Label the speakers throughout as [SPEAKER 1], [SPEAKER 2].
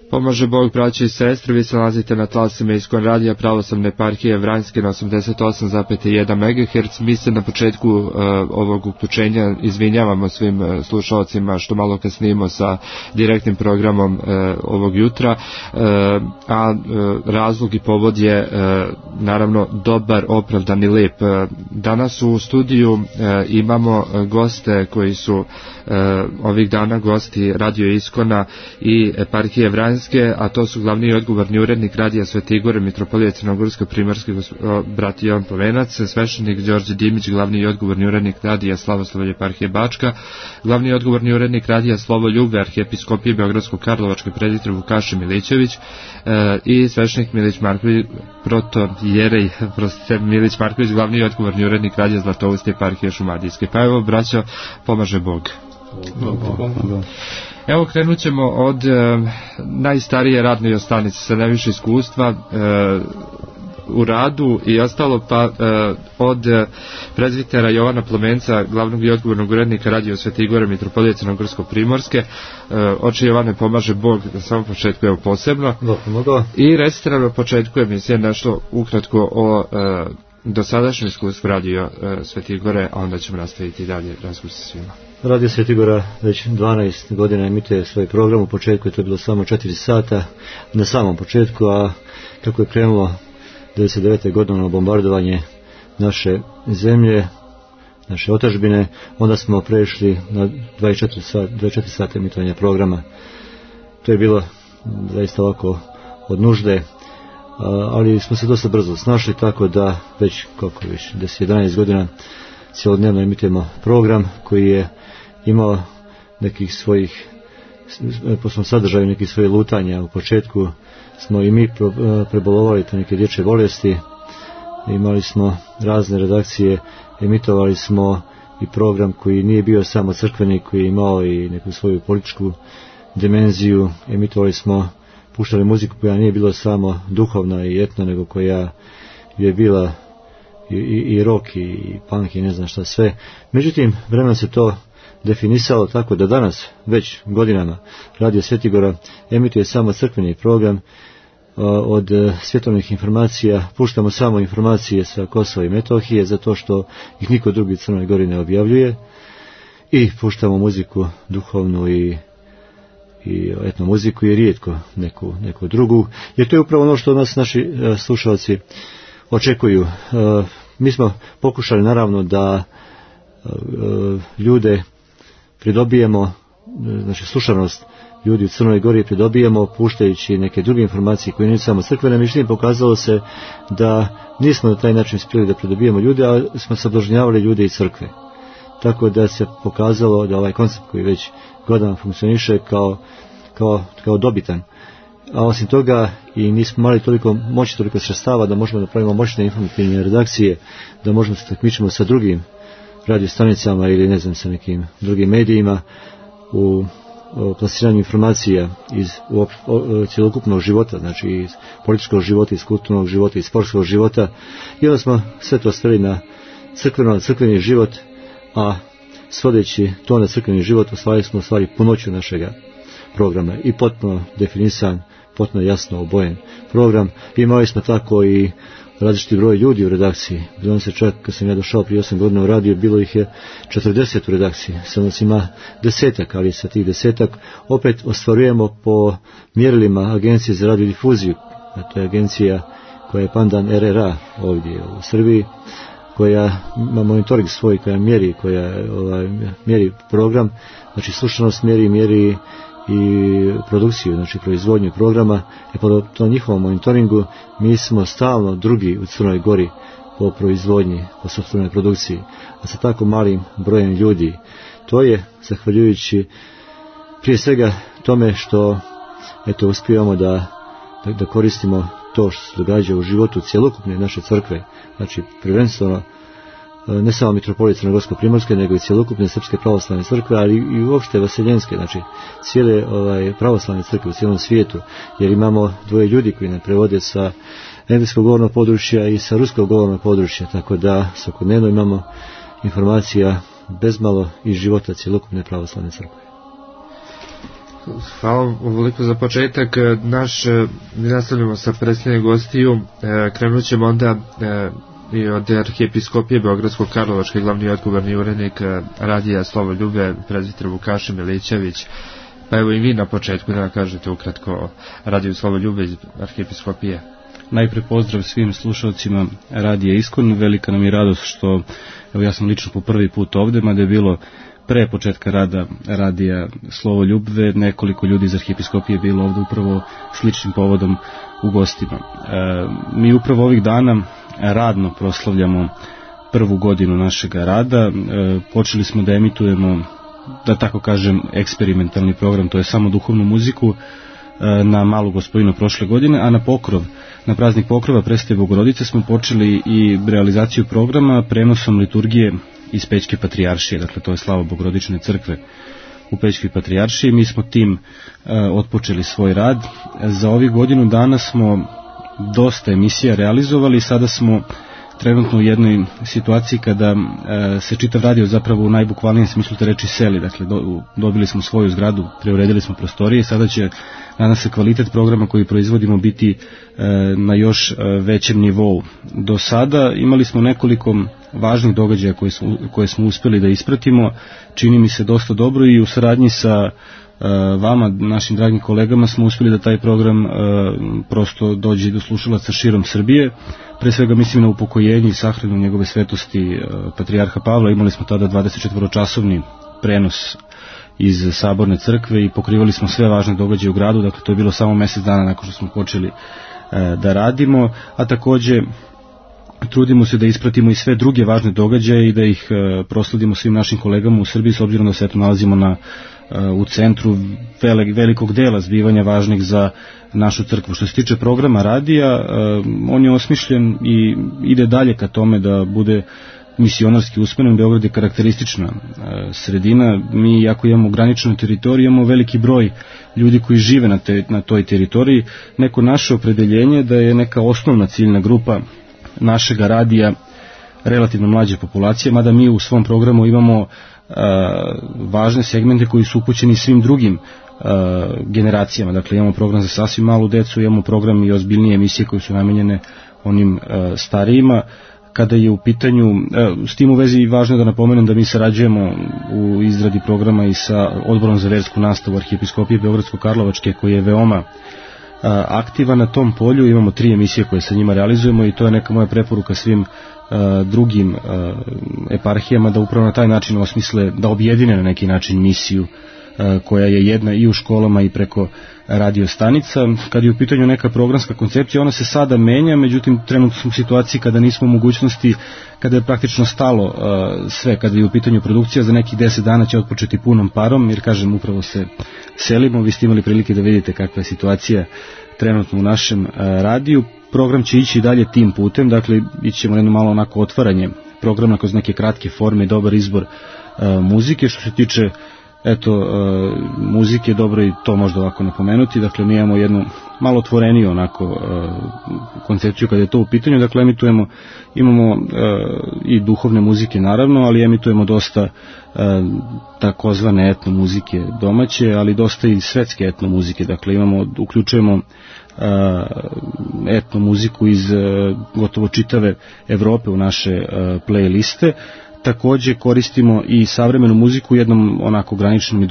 [SPEAKER 1] Pomaže Bog, braći i sestre, vi se nalazite na talasima Iskon radija Pravoslavne eparhije Vranjske na 88,1 MHz. Mi se na početku ovog uključenja izvinjavamo svim slušalcima što malo kasnimo sa direktnim programom ovog jutra, a razlog i povod je naravno dobar, opravdan i lijep. Danas u studiju imamo goste koji su ovih dana gosti Radio Iskona i eparhije Vranjske, a to su glavni i odgovorni urednik Radija Sveti Igor, mitropolija Crnogorsko-Primorski brat Jovan Povenac, sveštenik Đorđe Dimić, glavni i odgovorni urednik Radija Slavoslavlje eparhije Bačka, glavni i odgovorni urednik Radija Slovoljube arhijepiskopije Beogradsko-Karlovačke preditor Vukaše Milićević i sveštenik Milić Marković, protojerej Milić Marković, glavni i odgovorni urednik Radija Zlatovosti eparhije Šumadijske. Pa evo, braćo, pomaže Bog. Evo, krenut ćemo od najstarije radne stanice sa najviše iskustva u radu i ostalo, pa od prezbitera Jovana Plomenca, glavnog i odgovornog urednika Radio Sveti Igor, mitropolije Crnogorsko-Primorske. Oče Jovane, pomaže Bog, na samom početku evo posebno. I recite nam na početku emisije nešto ukratko o dosadašnjem iskustvu Radio Sveti Igore, a onda ćemo nastaviti dalje razgovor sa svima.
[SPEAKER 2] Radio Sveti Igora već 12 godina emituje svoj program. U početku je to bilo samo 4 sata na samom početku, a kako je krenulo 99. godina bombardovanje naše zemlje, naše otadžbine, onda smo prešli na 24 sata emitovanja programa. To je bilo zaista ovako od nužde, ali smo se dosta brzo snašli, tako da već 10-11 godina cijelodnevno emitujemo program koji je imao nekih svojih, po svom sadržaju nekih svojih lutanja. U početku smo i mi prebolovali te neke dječje bolesti, imali smo razne redakcije, emitovali smo i program koji nije bio samo crkveni, koji je imao i neku svoju političku dimenziju. Emitovali smo, puštali muziku koja nije bila samo duhovna i etna, nego koja je bila i rock i punk i ne znam šta sve. Međutim, vremenom se to definisalo tako da danas, već godinama, Radio Sveti Igora emituje samo crkveni program. Od svjetovnih informacija puštamo samo informacije sa Kosova i Metohije, zato što ih niko drugi u Crnoj Gori ne objavljuje, i puštamo muziku duhovnu i etnu muziku i rijetko neku drugu, jer to je upravo ono što nas naši slušalci očekuju. Mi smo pokušali naravno da ljude pridobijemo, znači slušanost ljudi u Crnoj Gori pridobijemo puštajući neke druge informacije koje nisu samo crkvene. Međutim, pokazalo se da nismo na taj način uspjeli da pridobijemo ljude, a smo sablažnjavali ljude i crkve. Tako da se pokazalo da ovaj koncept koji već godinama funkcioniše kao dobitan. A osim toga i nismo imali toliko sredstava da možemo da pravimo moćne informativne redakcije, da možemo se takmičimo sa drugim radiostanicama ili ne znam sa nekim drugim medijima u plasiranju informacija iz cjelokupnog života, znači iz političkog života, iz kulturnog života, iz sportskog života, i onda smo sve to stavili na crkveni život, a svodeći to na crkveni život ostvarili smo punoću našega programa i potpuno definisan, potpuno jasno obojen program. Imali smo tako i različiti broj ljudi u redakciji. Bilo se čak, kad sam ja došao prije 8 godina u radio, bilo ih je 40 u redakciji. Sad nas ima 10, ali sa tih 10 opet ostvarujemo po mjerilima Agencije za radiodifuziju. To je agencija koja je pandan RRA ovdje u Srbiji, koja ima monitoring svoj, koja mjeri program, znači slušanost mjeri i produkciju, znači proizvodnju programa. Po tom njihovom monitoringu mi smo stalno drugi u Crnoj Gori po proizvodnji, po sopstvenoj produkciji, a sa tako malim brojem ljudi. To je zahvaljujući prije svega tome što uspijemo da koristimo to što se događa u životu cjelokupne naše crkve, znači prvenstveno ne samo mitropolije Crnogorsko-Primorske, nego i cjelokupne srpske pravoslavne crkve, ali i uopšte vaseljenske, znači cijele pravoslavne crkve u cijelom svijetu, jer imamo dvoje ljudi koji nam prevode sa engleskog govornog područja i sa ruskog govornog područja, tako da svakodnevno imamo informacija bezmalo iz života cjelokupne pravoslavne crkve.
[SPEAKER 1] Hvala uveliko za početak. Mi nastavljamo sa predstavljanjem gostiju. Krenut ćemo onda i od Arhijepiskopije Beogradsko-Karlovačke, glavni i odgovorni urednik radija Slovo Ljube, prezbiter Vukašin Milićević. Pa evo i vi na početku da kažete ukratko o radiju Slovo Ljube iz Arhijepiskopije.
[SPEAKER 3] Najpre pozdrav svim slušalcima radija Iskon. Velika nam je radost što, evo ja sam lično po prvi put ovde, mada je bilo pre početka rada radija Slovo Ljubve, nekoliko ljudi iz Arhijepiskopije je bilo ovde upravo sličnim povodom u gostima. Mi upravo ovih dana radno proslavljamo prvu godinu našeg rada. Počeli smo da emitujemo, da tako kažem, eksperimentalni program, to je samo duhovnu muziku, na Malu Gospojinu prošle godine, a na praznik Pokrova Presvete Bogorodice smo počeli i realizaciju programa prenosom liturgije iz Pećke patrijaršije, dakle to je slava Bogorodične crkve u Pećkoj patrijaršiji. Mi smo tim otpočeli svoj rad. Za ovih godinu dana smo dosta emisija realizovali, sada smo trenutno u jednoj situaciji kada se čitav radio zapravo u najbukvalnijem smislu te reči seli, dakle dobili smo svoju zgradu, preuredili smo prostorije i sada će, nadam se, kvalitet programa koji proizvodimo biti na još većem nivou. Do sada imali smo nekoliko važnih događaja koje smo uspeli da ispratimo, čini mi se dosta dobro i u saradnji sa vama, našim dragim kolegama, smo uspeli da taj program prosto dođe do slušalaca širom Srbije. Pre svega mislim na upokojenje i sahranu njegove svetosti patrijarha Pavla. Imali smo tada 24-časovni prenos iz Saborne crkve i pokrivali smo sve važne događaje u gradu, dakle to je bilo samo mesec dana nakon što smo počeli da radimo, a takođe trudimo se da ispratimo i sve druge važne događaje i da ih prosledimo svim našim kolegama u Srbiji, s obzirom da se eto nalazimo u centru velikog dela zbivanja važnih za našu crkvu. Što se tiče programa radija, on je osmišljen i ide dalje ka tome da bude misionarski usmeren. Beograd je karakteristična sredina. Mi, jako imamo ograničenu teritoriju, imamo veliki broj ljudi koji žive na toj teritoriji. Neko naše opredeljenje da je neka osnovna ciljna grupa našega radija relativno mlađe populacije, mada mi u svom programu imamo važne segmente koji su upućeni svim drugim generacijama. Dakle, imamo program za sasvim malu decu, imamo program i ozbiljnije emisije koje su namenjene onim starijima. Kada je u pitanju, s tim u vezi važno je da napomenem da mi sarađujemo u izradi programa i sa Odborom za versku nastavu Arhijepiskopije Beogradsko-Karlovačke, koji je veoma aktivan na tom polju. Imamo 3 emisije koje sa njima realizujemo i to je neka moja preporuka svim drugim eparhijama da upravo na taj način osmisle, da objedine na neki način misiju koja je jedna i u školama i preko radio stanica. Kad je u pitanju neka programska koncepcija, ona se sada menja, međutim trenutno smo u situaciji kada nismo u mogućnosti, kada je praktično stalo sve, kada je u pitanju produkcija, za nekih 10 dana će otpočeti punom parom, jer kažem, upravo se selimo. Vi ste imali prilike da vidite kakva je situacija trenutno u našem radiju. Program će ići dalje tim putem, dakle ići ćemo jedno malo onako otvaranje programa kroz neke kratke forme i dobar izbor muzike. Što se tiče muzike, dobro i to možda ovako napomenuti, dakle mi imamo jednu malo otvoreniju onako koncepciju kada je to u pitanju, dakle imamo i duhovne muzike naravno, ali emitujemo dosta takozvane etno muzike domaće, ali dosta i svetske etno muzike, dakle uključujemo etno muziku iz gotovo čitave Evrope u naše playliste. Takođe koristimo i savremenu muziku u jednom onako graničnom i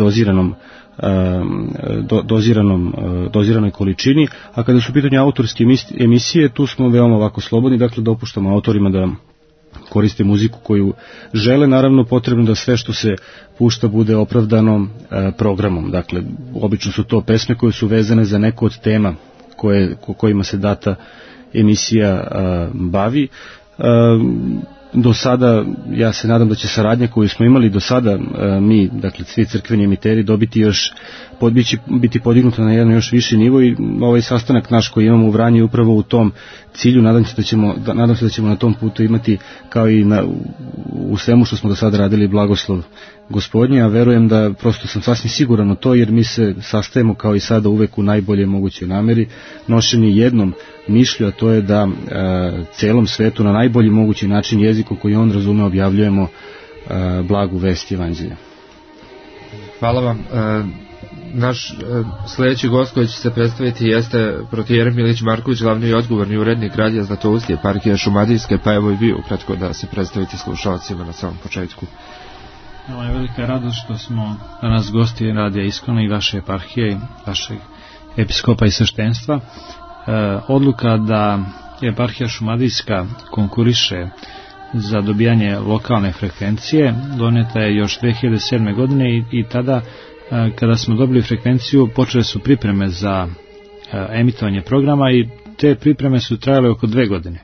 [SPEAKER 3] doziranoj količini, a kada su u pitanju autorske emisije, tu smo veoma ovako slobodni, dakle dopuštamo autorima da koriste muziku koju žele, naravno potrebno da sve što se pušta bude opravdano programom, dakle obično su to pesme koje su vezane za neku od tema kojima se data emisija bavi. Do sada, ja se nadam da će saradnja koju smo imali do sada, mi, dakle svi crkveni emiteri, biti podignuta na jedan još viši nivo i ovaj sastanak naš koji imamo u Vranju upravo u tom cilju. Nadam se da ćemo na tom putu imati, kao i u svemu što smo do sada radili, blagoslov Gospodnje, a verujem da prosto sam sasvim siguran o to, jer mi se sastajemo kao i sada uvek u najbolje mogućoj nameri, nošeni jednom mišlju, a to je da celom svetu na najbolji mogući način, jezikom koji on razume, objavljujemo blagu vest Evanđelja.
[SPEAKER 1] Hvala vam. Naš sljedeći gost koji će se predstaviti jeste protijerej Milić Marković, glavni i odgovorni urednik Radija Zlatoustije, eparhije Šumadijske, pa evo i vi ukratko da se predstavite slušalcima na samom početku.
[SPEAKER 4] Ovo je velika radost što smo danas gosti Radija Iskona i vaše eparhije, vašeg episkopa i sveštenstva. Odluka da eparhija Šumadijska konkuriše za dobijanje lokalne frekvencije doneta je još 2007. godine i tada kada smo dobili frekvenciju počele su pripreme za emitovanje programa i te pripreme su trajale oko 2 godine.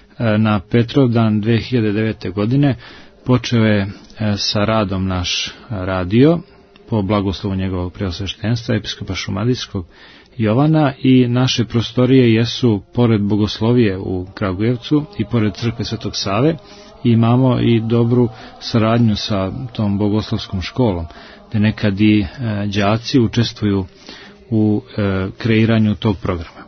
[SPEAKER 4] Na Petrovdan 2009. godine počeo je sa radom naš radio po blagoslovu njegovog preosveštenstva episkopa Šumadijskog Jovana i naše prostorije jesu pored Bogoslovije u Kragujevcu i pored crkve Svetog Save i imamo i dobru saradnju sa tom bogoslovskom školom gde nekad i đaci učestvuju u kreiranju tog programa.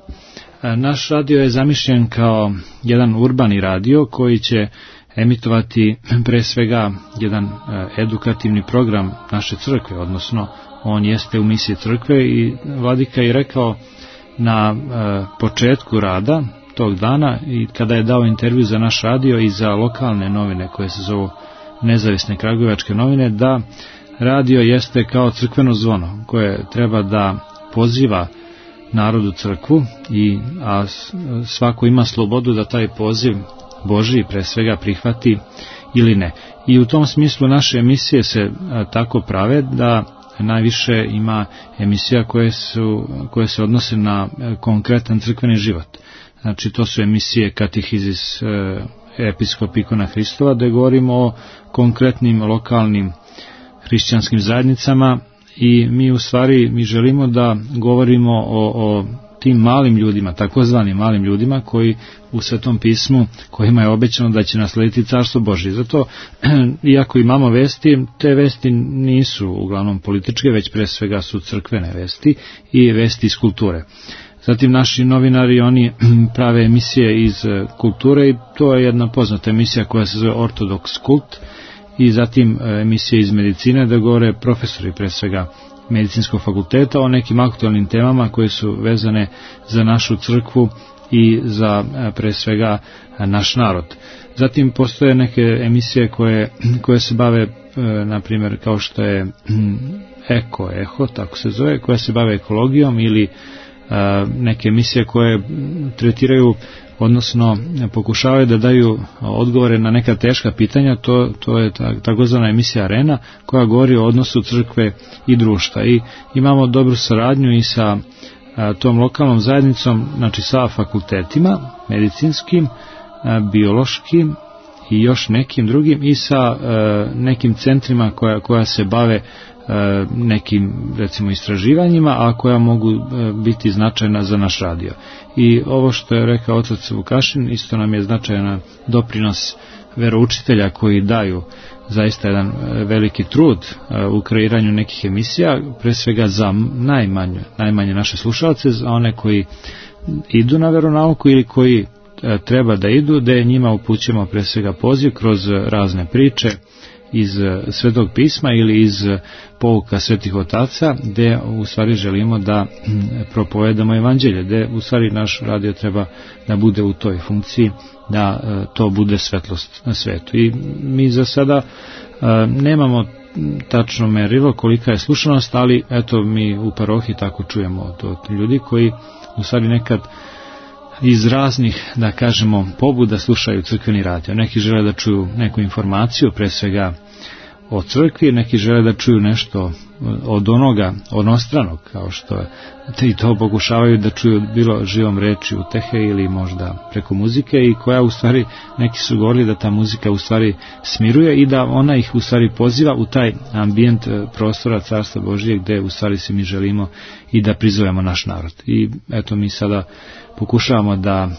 [SPEAKER 4] Naš radio je zamišljen kao jedan urbani radio koji će emitovati pre svega jedan edukativni program naše crkve, odnosno on jeste u misiji crkve i vladika je rekao na početku rada tog dana i kada je dao intervju za naš radio i za lokalne novine koje se zovu Nezavisne kragujevačke novine, da radio jeste kao crkveno zvono koje treba da poziva narodu crkvu a svako ima slobodu da taj poziv Božji pre svega prihvati ili ne. I u tom smislu naše emisije se tako prave da najviše ima emisija koje se odnose na konkretan crkveni život. Znači to su emisije Katehizis episkop Ikona Hristova, gde govorimo o konkretnim lokalnim hrišćanskim zajednicama i mi želimo da govorimo o tim malim ljudima, takozvanim malim ljudima koji u Svetom pismu, kojima je obećano da će naslediti Carstvo Božje. Zato, iako imamo vesti, te vesti nisu uglavnom političke, već pre svega su crkvene vesti i vesti iz kulture. Zatim naši novinari, oni prave emisije iz kulture i to je jedna poznata emisija koja se zove Ortodoks kult i zatim emisije iz medicine da govore profesori pre svega medicinskog fakulteta o nekim aktualnim temama koje su vezane za našu crkvu i za pre svega naš narod. Zatim postoje neke emisije koje se bave, na primjer kao što je Eho, tako se zove, koja se bave ekologijom ili neke emisije koje tretiraju, odnosno pokušavaju da daju odgovore na neka teška pitanja, to je takozvana emisija Arena koja govori o odnosu crkve i društva i imamo dobru saradnju i sa tom lokalnom zajednicom, znači sa fakultetima medicinskim, biološkim i još nekim drugim i sa nekim centrima koja se bave nekim recimo istraživanjima, a koja mogu biti značajna za naš radio. I ovo što je rekao otac Vukašin, isto nam je značajan doprinos veroučitelja koji daju zaista jedan veliki trud u kreiranju nekih emisija, pre svega za najmanje naše slušalce, za one koji idu na veronauku ili koji treba da idu, da njima upućujemo pre svega poziv kroz razne priče iz Svetog pisma ili iz pouka svetih otaca, gde u stvari želimo da propovedamo evanđelje, gde u stvari naš radio treba da bude u toj funkciji, da to bude svetlost na svetu. I mi za sada nemamo tačno merilo kolika je slušanost, ali eto mi u parohiji tako čujemo od ljudi koji u stvari nekad iz raznih, da kažemo, pobuda slušaju crkveni radio. Neki žele da čuju neku informaciju, pre svega o crkvi, neki žele da čuju nešto od onoga onostranog, kao što je, i to pokušavaju da čuju bilo živom reči utehe ili možda preko muzike i koja u stvari, neki su govorili da ta muzika u stvari smiruje i da ona ih u stvari poziva u taj ambijent prostora Carstva Božijeg gde u stvari se mi želimo i da prizovemo naš narod. I eto mi sada pokušavamo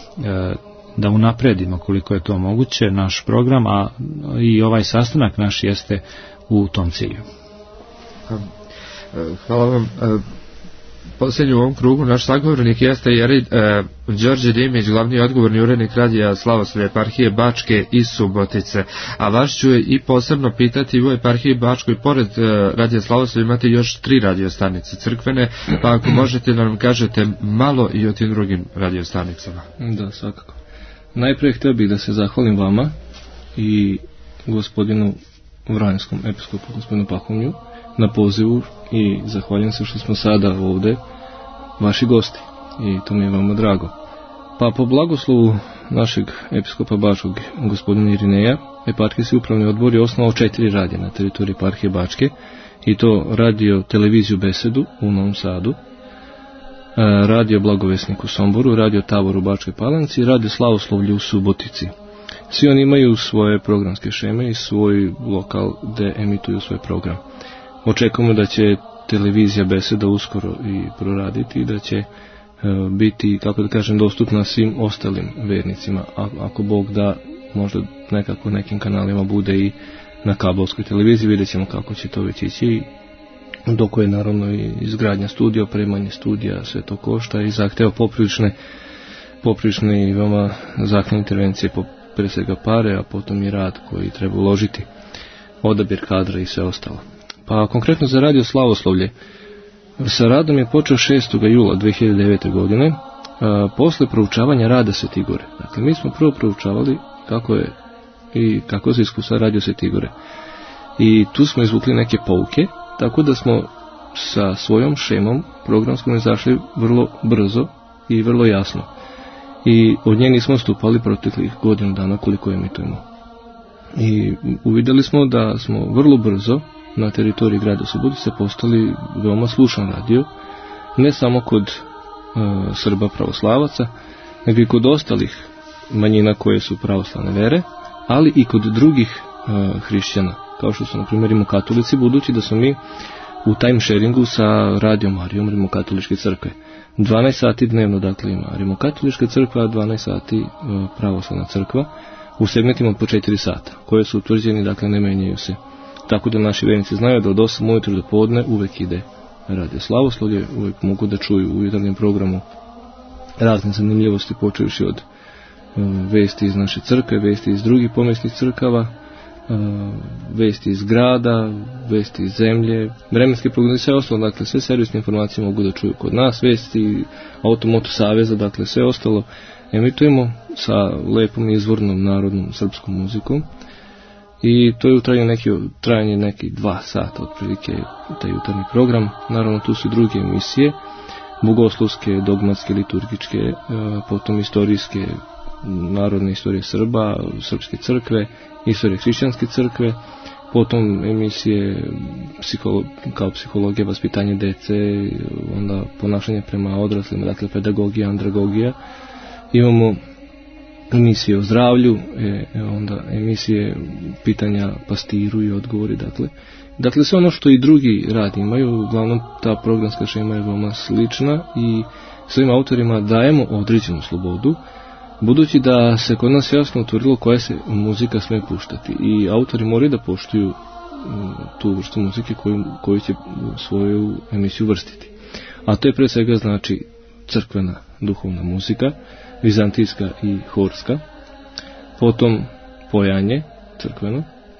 [SPEAKER 4] da unapredimo koliko je to moguće naš program, a i ovaj sastanak naš jeste u tom cilju.
[SPEAKER 1] Hvala vam. posljednji u ovom krugu, naš sagovornik jeste Đorđe Dimić, glavni odgovorni urednik radija Slavoslavlje eparhije Bačke i Subotice. A vas ću i posebno pitati, u eparhiji Bačkoj pored radija Slavoslavlje imate još 3 radiostanice crkvene, pa ako možete da nam kažete malo i o tim drugim radiostanicama.
[SPEAKER 5] Da, svakako. Najprije htio bih da se zahvalim vama i gospodinu Vranjskom episkopu, gospodinu Pahomlju, na pozivu i zahvaljujem se što smo sada ovdje vaši gosti i to mi je veoma drago. Pa po blagoslovu našeg episkopa Bačkog, gospodina Irineja, eparhijski upravni odbor je osnovao 4 radija na teritoriji eparhije Bačke, i to radio televiziju Besedu u Novom Sadu, radio Blagovesnik u Somboru, radio Tabor u Bačkoj Palanci i radio Slavoslavlje u Subotici. Svi oni imaju svoje programske šeme i svoj lokal gdje emituju svoj program. Očekujemo da će televizija Beseda uskoro i proraditi i da će biti, kako da kažem, dostupna svim ostalim vernicima. Ako Bog da, možda nekako nekim kanalima bude i na kabelskoj televiziji, vidjet ćemo kako će to već ići. Dok je naravno i izgradnja studija, opremanje studija, sve to košta i zahteva poprilične i veoma zahtjevne intervencije, pre svega pare, a potom i rad koji treba uložiti, odabir kadra i sve ostalo. Pa konkretno za radio Slavoslavlje, sa radom je počeo 6. jula 2009. godine, posle proučavanja rada Svete Gore. Dakle, mi smo prvo proučavali kako se iskustva radio Svete Gore. I tu smo izvukli neke pouke, tako da smo sa svojom šemom programskom izašli vrlo brzo i vrlo jasno. I od nje nismo stupali proteklih godinu dana koliko emitujemo. I uvidjeli smo da smo vrlo brzo na teritoriji grada Subotice postali veoma slušan radio, ne samo kod Srba pravoslavaca, nego i kod ostalih manjina koje su pravoslavne vere, ali i kod drugih hrišćana, kao što su na primjer rimokatolici, budući da smo mi u time sharingu sa Radio Marijom Rimokatoličke crkve. 12 sati dnevno dakle ima Rimokatolička crkva, 12 sati pravoslavna crkva, u segmentima po 4 sata, koje su utvrđeni, dakle ne menjaju se. Tako da naši vernici znaju da od 8 ujutro do podne uvek ide radio Slavoslavlje, uvek mogu da čuju u jutarnjem programu razne zanimljivosti, počevši od vesti iz naše crkve, vesti iz drugih pomesnih crkava, vesti iz grada, vesti iz zemlje, vremenske prognoze, sve ostalo, dakle sve servisne informacije mogu da čuju kod nas, vesti Automoto saveza, dakle sve ostalo emitujemo sa lepom izvornom narodnom srpskom muzikom. I to je u trajanje neki 2 sata otprilike taj jutarnji program. Naravno tu su druge emisije, bogoslovske, dogmatske, liturgičke, potom istorijske, narodne istorije Srba, srpske crkve, istorije hrišćanske crkve, potom emisije kao psihologija, vaspitanje dece, onda ponašanje prema odraslima, dakle pedagogija, andragogija. Imamo emisije o zdravlju, onda emisije pitanja pastiru i odgovori, dakle sve ono što i drugi radi imaju. Uglavnom ta programska šema je veoma slična i svojim autorima dajemo određenu slobodu, budući da se kod nas jasno utvrdilo koja se muzika sme puštati i autori moraju da poštuju tu vrstu muzike koju će svoju emisiju vrstiti. A to je pre svega znači crkvena duhovna muzika, vizantijska i horska, potom pojanje crkveno,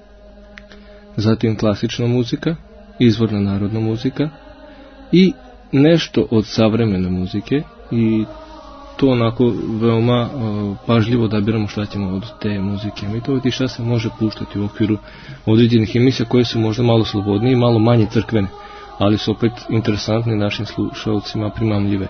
[SPEAKER 5] zatim klasična muzika, izvorna narodna muzika i nešto od savremene muzike, i to onako veoma pažljivo da biramo šta ćemo od te muzike emitovati i šta se može puštati u okviru određenih emisija koje su možda malo slobodnije i malo manje crkvene, ali su opet interesantne našim slušalcima, primamljive.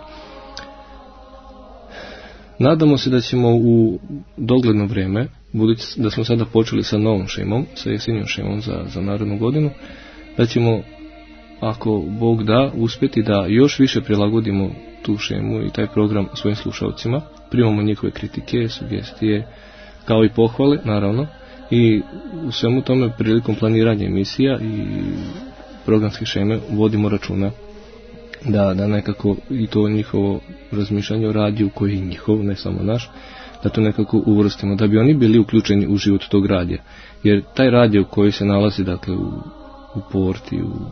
[SPEAKER 5] Nadamo se da ćemo u dogledno vrijeme, budući da smo sada počeli sa novom šemom, sa jesenjom šemom za narednu godinu, da ćemo, ako Bog da, uspjeti da još više prilagodimo tu šemu i taj program svojim slušalcima, primamo njihove kritike, sugestije, kao i pohvale, naravno, i u svemu tome prilikom planiranja emisija i programske šeme vodimo računa da nekako i to njihovo razmišljanje o radiju koji je njihov, ne samo naš, da to nekako uvrstimo, da bi oni bili uključeni u život tog radija. Jer taj radio koji se nalazi dakle u porti, u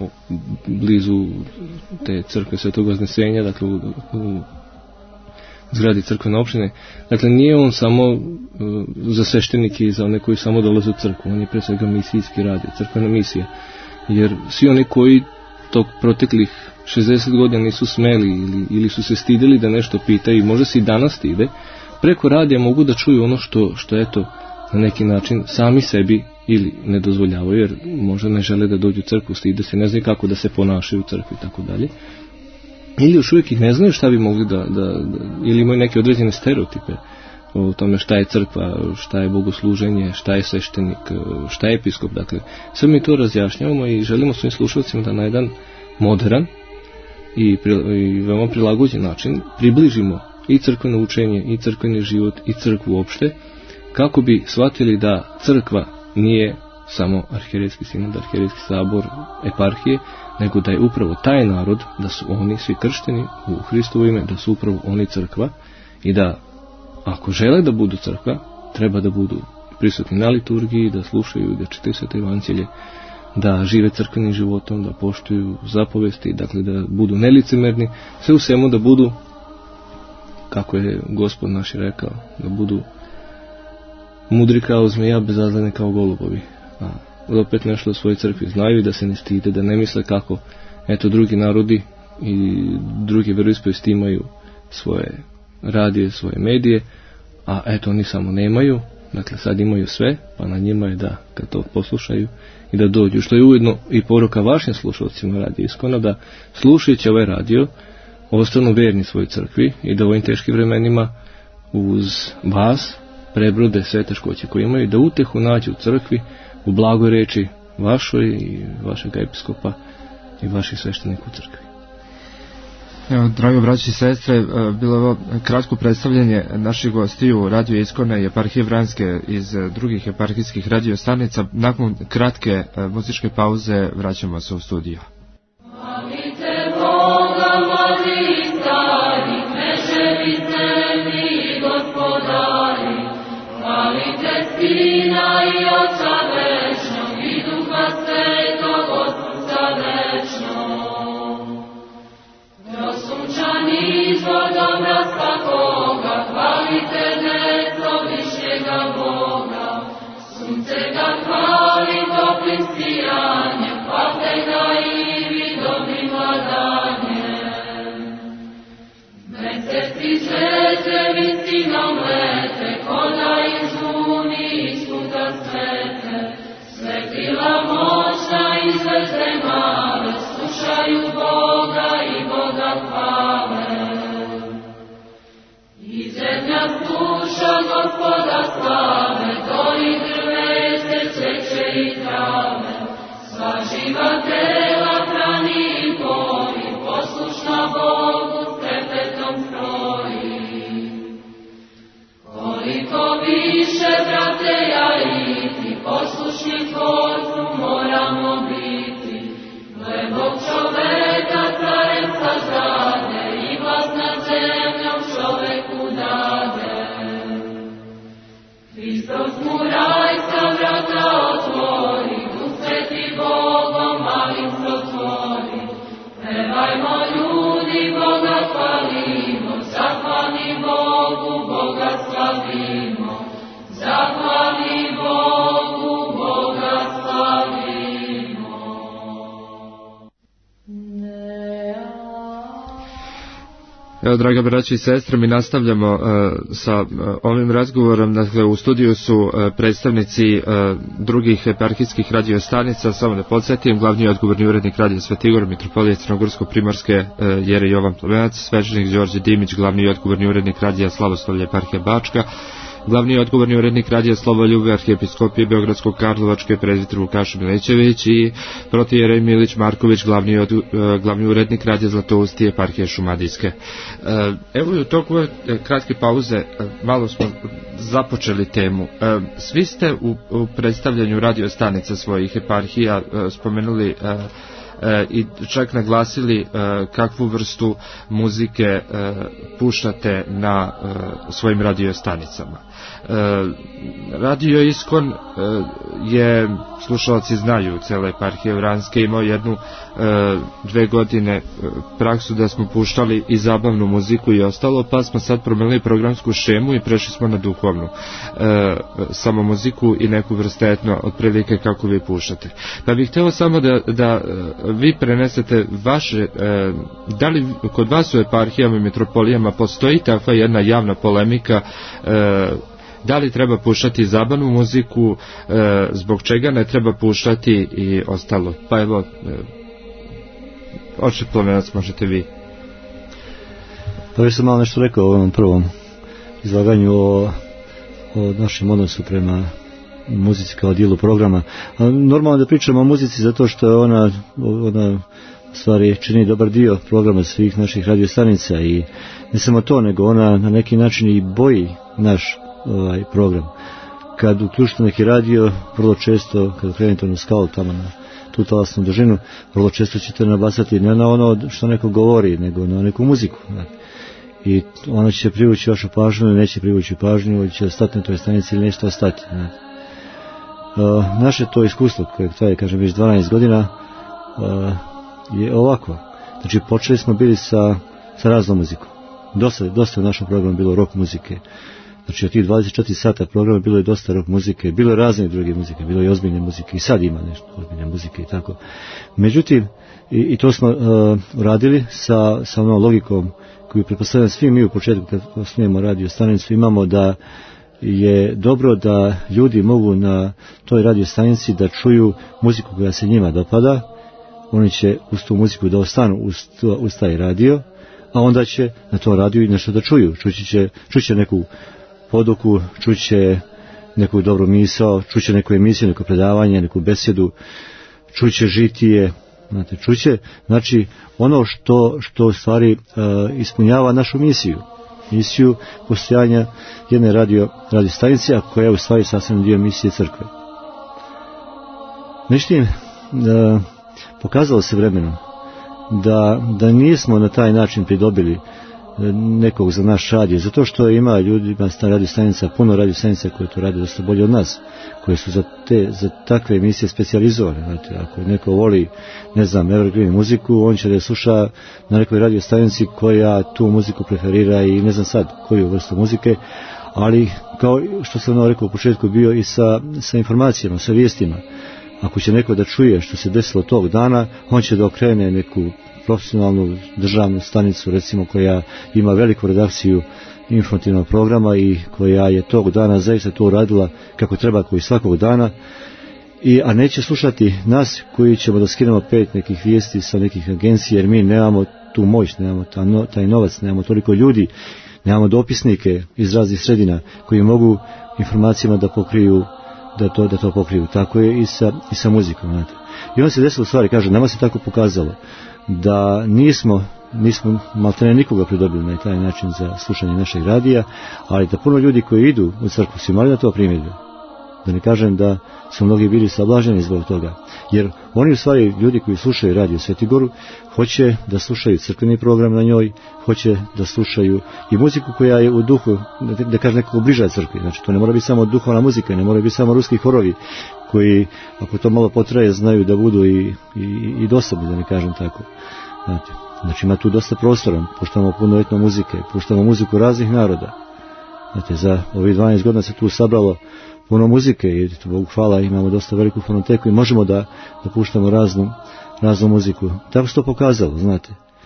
[SPEAKER 5] blizu te crkve Svetog Vaznesenja, dakle u zgradi crkvene opštine. Dakle, nije on samo za sveštenike i za one koji samo dolaze u crkvu, on je pre svega misijski radio, crkvena misija. Jer svi oni koji tog proteklih 60 godina nisu smeli ili su se stideli da nešto pitaju, i možda se i danas stide, preko radija mogu da čuju ono što eto, na neki način sami sebi ili ne dozvoljavaju, jer možda ne žele da dođu u crkvu, stide se, ne znaju kako da se ponašaju u crkvi i tako dalje. Ili još uvijek ih ne znaju šta bi mogli da ili imaju neke određene stereotipe o tome šta je crkva, šta je bogosluženje, šta je sveštenik, šta je episkop. Dakle, sve mi to razjašnjavamo i želimo svim slušalcima da na jedan modern i veoma prilagođen način približimo i crkveno učenje, i crkveni život, i crkvu uopšte, kako bi shvatili da crkva nije samo arhijerejski sinod, arhijerejski sabor, eparhije, nego da je upravo taj narod, da su oni svi kršteni u Hristovo ime, da su upravo oni crkva, i da ako žele da budu crkva, treba da budu prisutni na liturgiji, da slušaju, da čitaju Sveto evanđelje, da žive crkvenim životom, da poštuju zapovesti, dakle da budu nelicemerni, sve u svemu da budu, kako je Gospod naš rekao, da budu mudri kao zmeja, bezazleni kao golubovi. A opet nešto o svojoj crkvi znaju i da se ne stide, da ne misle kako eto drugi narodi i druge veroispovesti imaju svoje radije, svoje medije, a eto oni samo nemaju. Dakle, sad imaju sve, pa na njima je da kad to poslušaju i da dođu, što je ujedno i poruka vašim slušalcima Radija Iskona, da slušajući ovaj radio ostanu verni svojoj crkvi i da u ovim teškim vremenima uz vas prebrode sve teškoće koje imaju, da utehu nađu u crkvi, u blagoj reči vašoj i vašeg episkopa i vaših sveštenika u crkvi.
[SPEAKER 1] Evo, dragi braći i sestre, bilo je ovo kratko predstavljanje naših gostiju Radio Iskona i eparhije Vranjske iz drugih eparhijskih radio stanica. Nakon kratke muzičke pauze vraćamo se u studio.
[SPEAKER 6] Molite Boga, mladi stari, kmeževi zemlji i gospodari, molite Sina i Oca večnog i Duha Svetog Otca večnog. Prosunčani izvor dobra svakoga, hvalite deco višnjega Boga. Sunce ga hvali toplim sijanjem, hvalite ga i vi dobrim vladanjem. Meseci zvezde vistinom lete, koda izvuni isputa svete. Svetila moćna i zvezde male, slušaju Boga i Boga hvale. I zemlja sluša Gospoda slave, gori drveće, cveće i trave. Sva živa tela hrani i poji, poslušna Bogu s trepetom kroji. Koliko više, brate, ja i ti, poslušni Tvorcu moramo biti. Gle Bog čoveka carem sazade i vlast nad zemljom čoveku dade. Hristos mu rajska vrata otvori, Duh Sveti Bogom malim protvori. Pevajmo ljudi, Boga hvalimo, zahvalni Bogu, Boga slavimo. Zahvalni Bogu, Boga slavimo.
[SPEAKER 1] Evo, draga braći i sestre, mi nastavljamo sa ovim razgovorom. Dakle, u studiju su predstavnici drugih eparhijskih radiostanica. Samo da podsjetim, glavni odgovorni urednik Radija Sveti Igor, mitropolije Crnogorsko-Primorske Jerej Jovan Plemenac, svećenik Đorđe Dimić, glavni odgovorni urednik Radija Slavoslavlje eparhija Bačka, glavni odgovorni urednik Radija Slovoljube arhijepiskopije Beogradskog Karlovačke prezbiter Vukašin Milićević i protijerej Milić Marković, glavni urednik Radija Zlatoustije eparhije Šumadijske. Evo i u toku ove kratke pauze malo smo započeli temu. Svi ste u predstavljanju radiostanica svojih eparhija spomenuli i čak naglasili kakvu vrstu muzike puštate na svojim radiostanicama. Radio Iskon je, slušalci znaju, cele eparhije Vranjske imao jednu 2 godine praksu da smo puštali i zabavnu muziku i ostalo, pa smo sad promenili programsku šemu i prešli smo na duhovnu, samo muziku i neku vrstu etno otprilike kako vi puštate. Pa bih hteo samo da vi prenesete vaše, da li kod vas u eparhijama i metropolijama postoji takva jedna javna polemika, da li treba puštati zabavnu muziku, zbog čega ne treba puštati i ostalo. Pa evo, oče Plamenac, možete vi.
[SPEAKER 2] Pa već sam malo nešto rekao u ovom prvom izlaganju o našem odnosu prema muzici kao dijelu programa. Normalno da pričamo o muzici zato što je ona stvari čini dobar dio programa svih naših radiostanica i ne samo to, nego ona na neki način i boji naš program. Kad uključite neki radio, vrlo često, kad krenete na skalu tamo na tu talasnu dužinu, vrlo često ćete nabacati ne na ono što neko govori, nego na neku muziku. I ona će privući vašu pažnju ili neće privući pažnju, ili će stati na toj stanici ili neće ostati. Naše to iskustvo koje traje, kažem, već 12 godina je ovako. Znači, počeli smo bili sa raznom muzikom. Dosta u našem programu bilo rock muzike. Znači, od tih 24 sata programa bilo je dosta rock muzike, bilo je razne druge muzike, bilo je ozbiljne muzike i sad ima nešto ozbiljne muzike i tako. Međutim, i to smo radili sa onom logikom koju pretpostavljam svi mi u početku kad osnujemo radio stanicu imamo, da je dobro da ljudi mogu na toj radio stanici da čuju muziku koja se njima dopada, oni će uz tu muziku da ostanu uz taj radio, a onda će na to radiju i nešto da čuju. Čuće neku poduku, čuće neku dobru misao, čuće neku emisiju, neko predavanje, neku besedu, čuće žitije, znate, čuće, znači ono što u stvari ispunjava našu misiju postojanja jedne radio stanice, a koja je u stvari sasvim dio misije crkve. Međutim, pokazalo se vremenom da nismo na taj način pridobili nekog za naš radio, zato što ima ta radio stanica, puno radio stanica koje to rade dosta bolje od nas, koje su za takve emisije specijalizovane. Znate, ako neko voli, ne znam, evergreen muziku, on će da je sluša na nekoj radio stanici koja tu muziku preferira i ne znam sad koju vrstu muzike, ali kao što sam rekao u početku, bio i sa informacijama, sa vijestima. Ako će neko da čuje što se desilo tog dana, on će da okrene neku profesionalnu državnu stanicu, recimo, koja ima veliku redakciju informativnog programa i koja je tog dana zaista to uradila kako treba, koji svakog dana, a neće slušati nas koji ćemo da skinemo 5 nekih vijesti sa nekih agencija, jer mi nemamo tu moć, nemamo taj novac, nemamo toliko ljudi, nemamo dopisnike iz raznih sredina koji mogu informacijama da pokriju, da to pokriju. Tako je i sa muzikom. Znate. I onda se desilo stvari, kažem, nama se tako pokazalo da nismo maltene nikoga pridobili na taj način za slušanje našeg radija, ali da puno ljudi koji idu u crkvu su imali na to primjedbe. Da ne kažem da su mnogi bili sablaženi zbog toga. Jer oni u stvari, ljudi koji slušaju radio Svetigoru, hoće da slušaju crkveni program na njoj, hoće da slušaju i muziku koja je u duhu, da kažem, nekako bliža crkvi. Znači, to ne mora biti samo duhovna muzika, ne mora biti samo ruski horovi, koji, ako to malo potraje, znaju da budu i dosadni, da ne kažem tako. Znači, ima tu dosta prostora, puštamo puno etno muzike, puštamo muziku raznih naroda. Znate, za ovih 12 godina se tu sabralo puno muzike i Bogu hvala, imamo dosta veliku fonoteku i možemo da puštamo raznu muziku. Tako se to pokazalo, znate.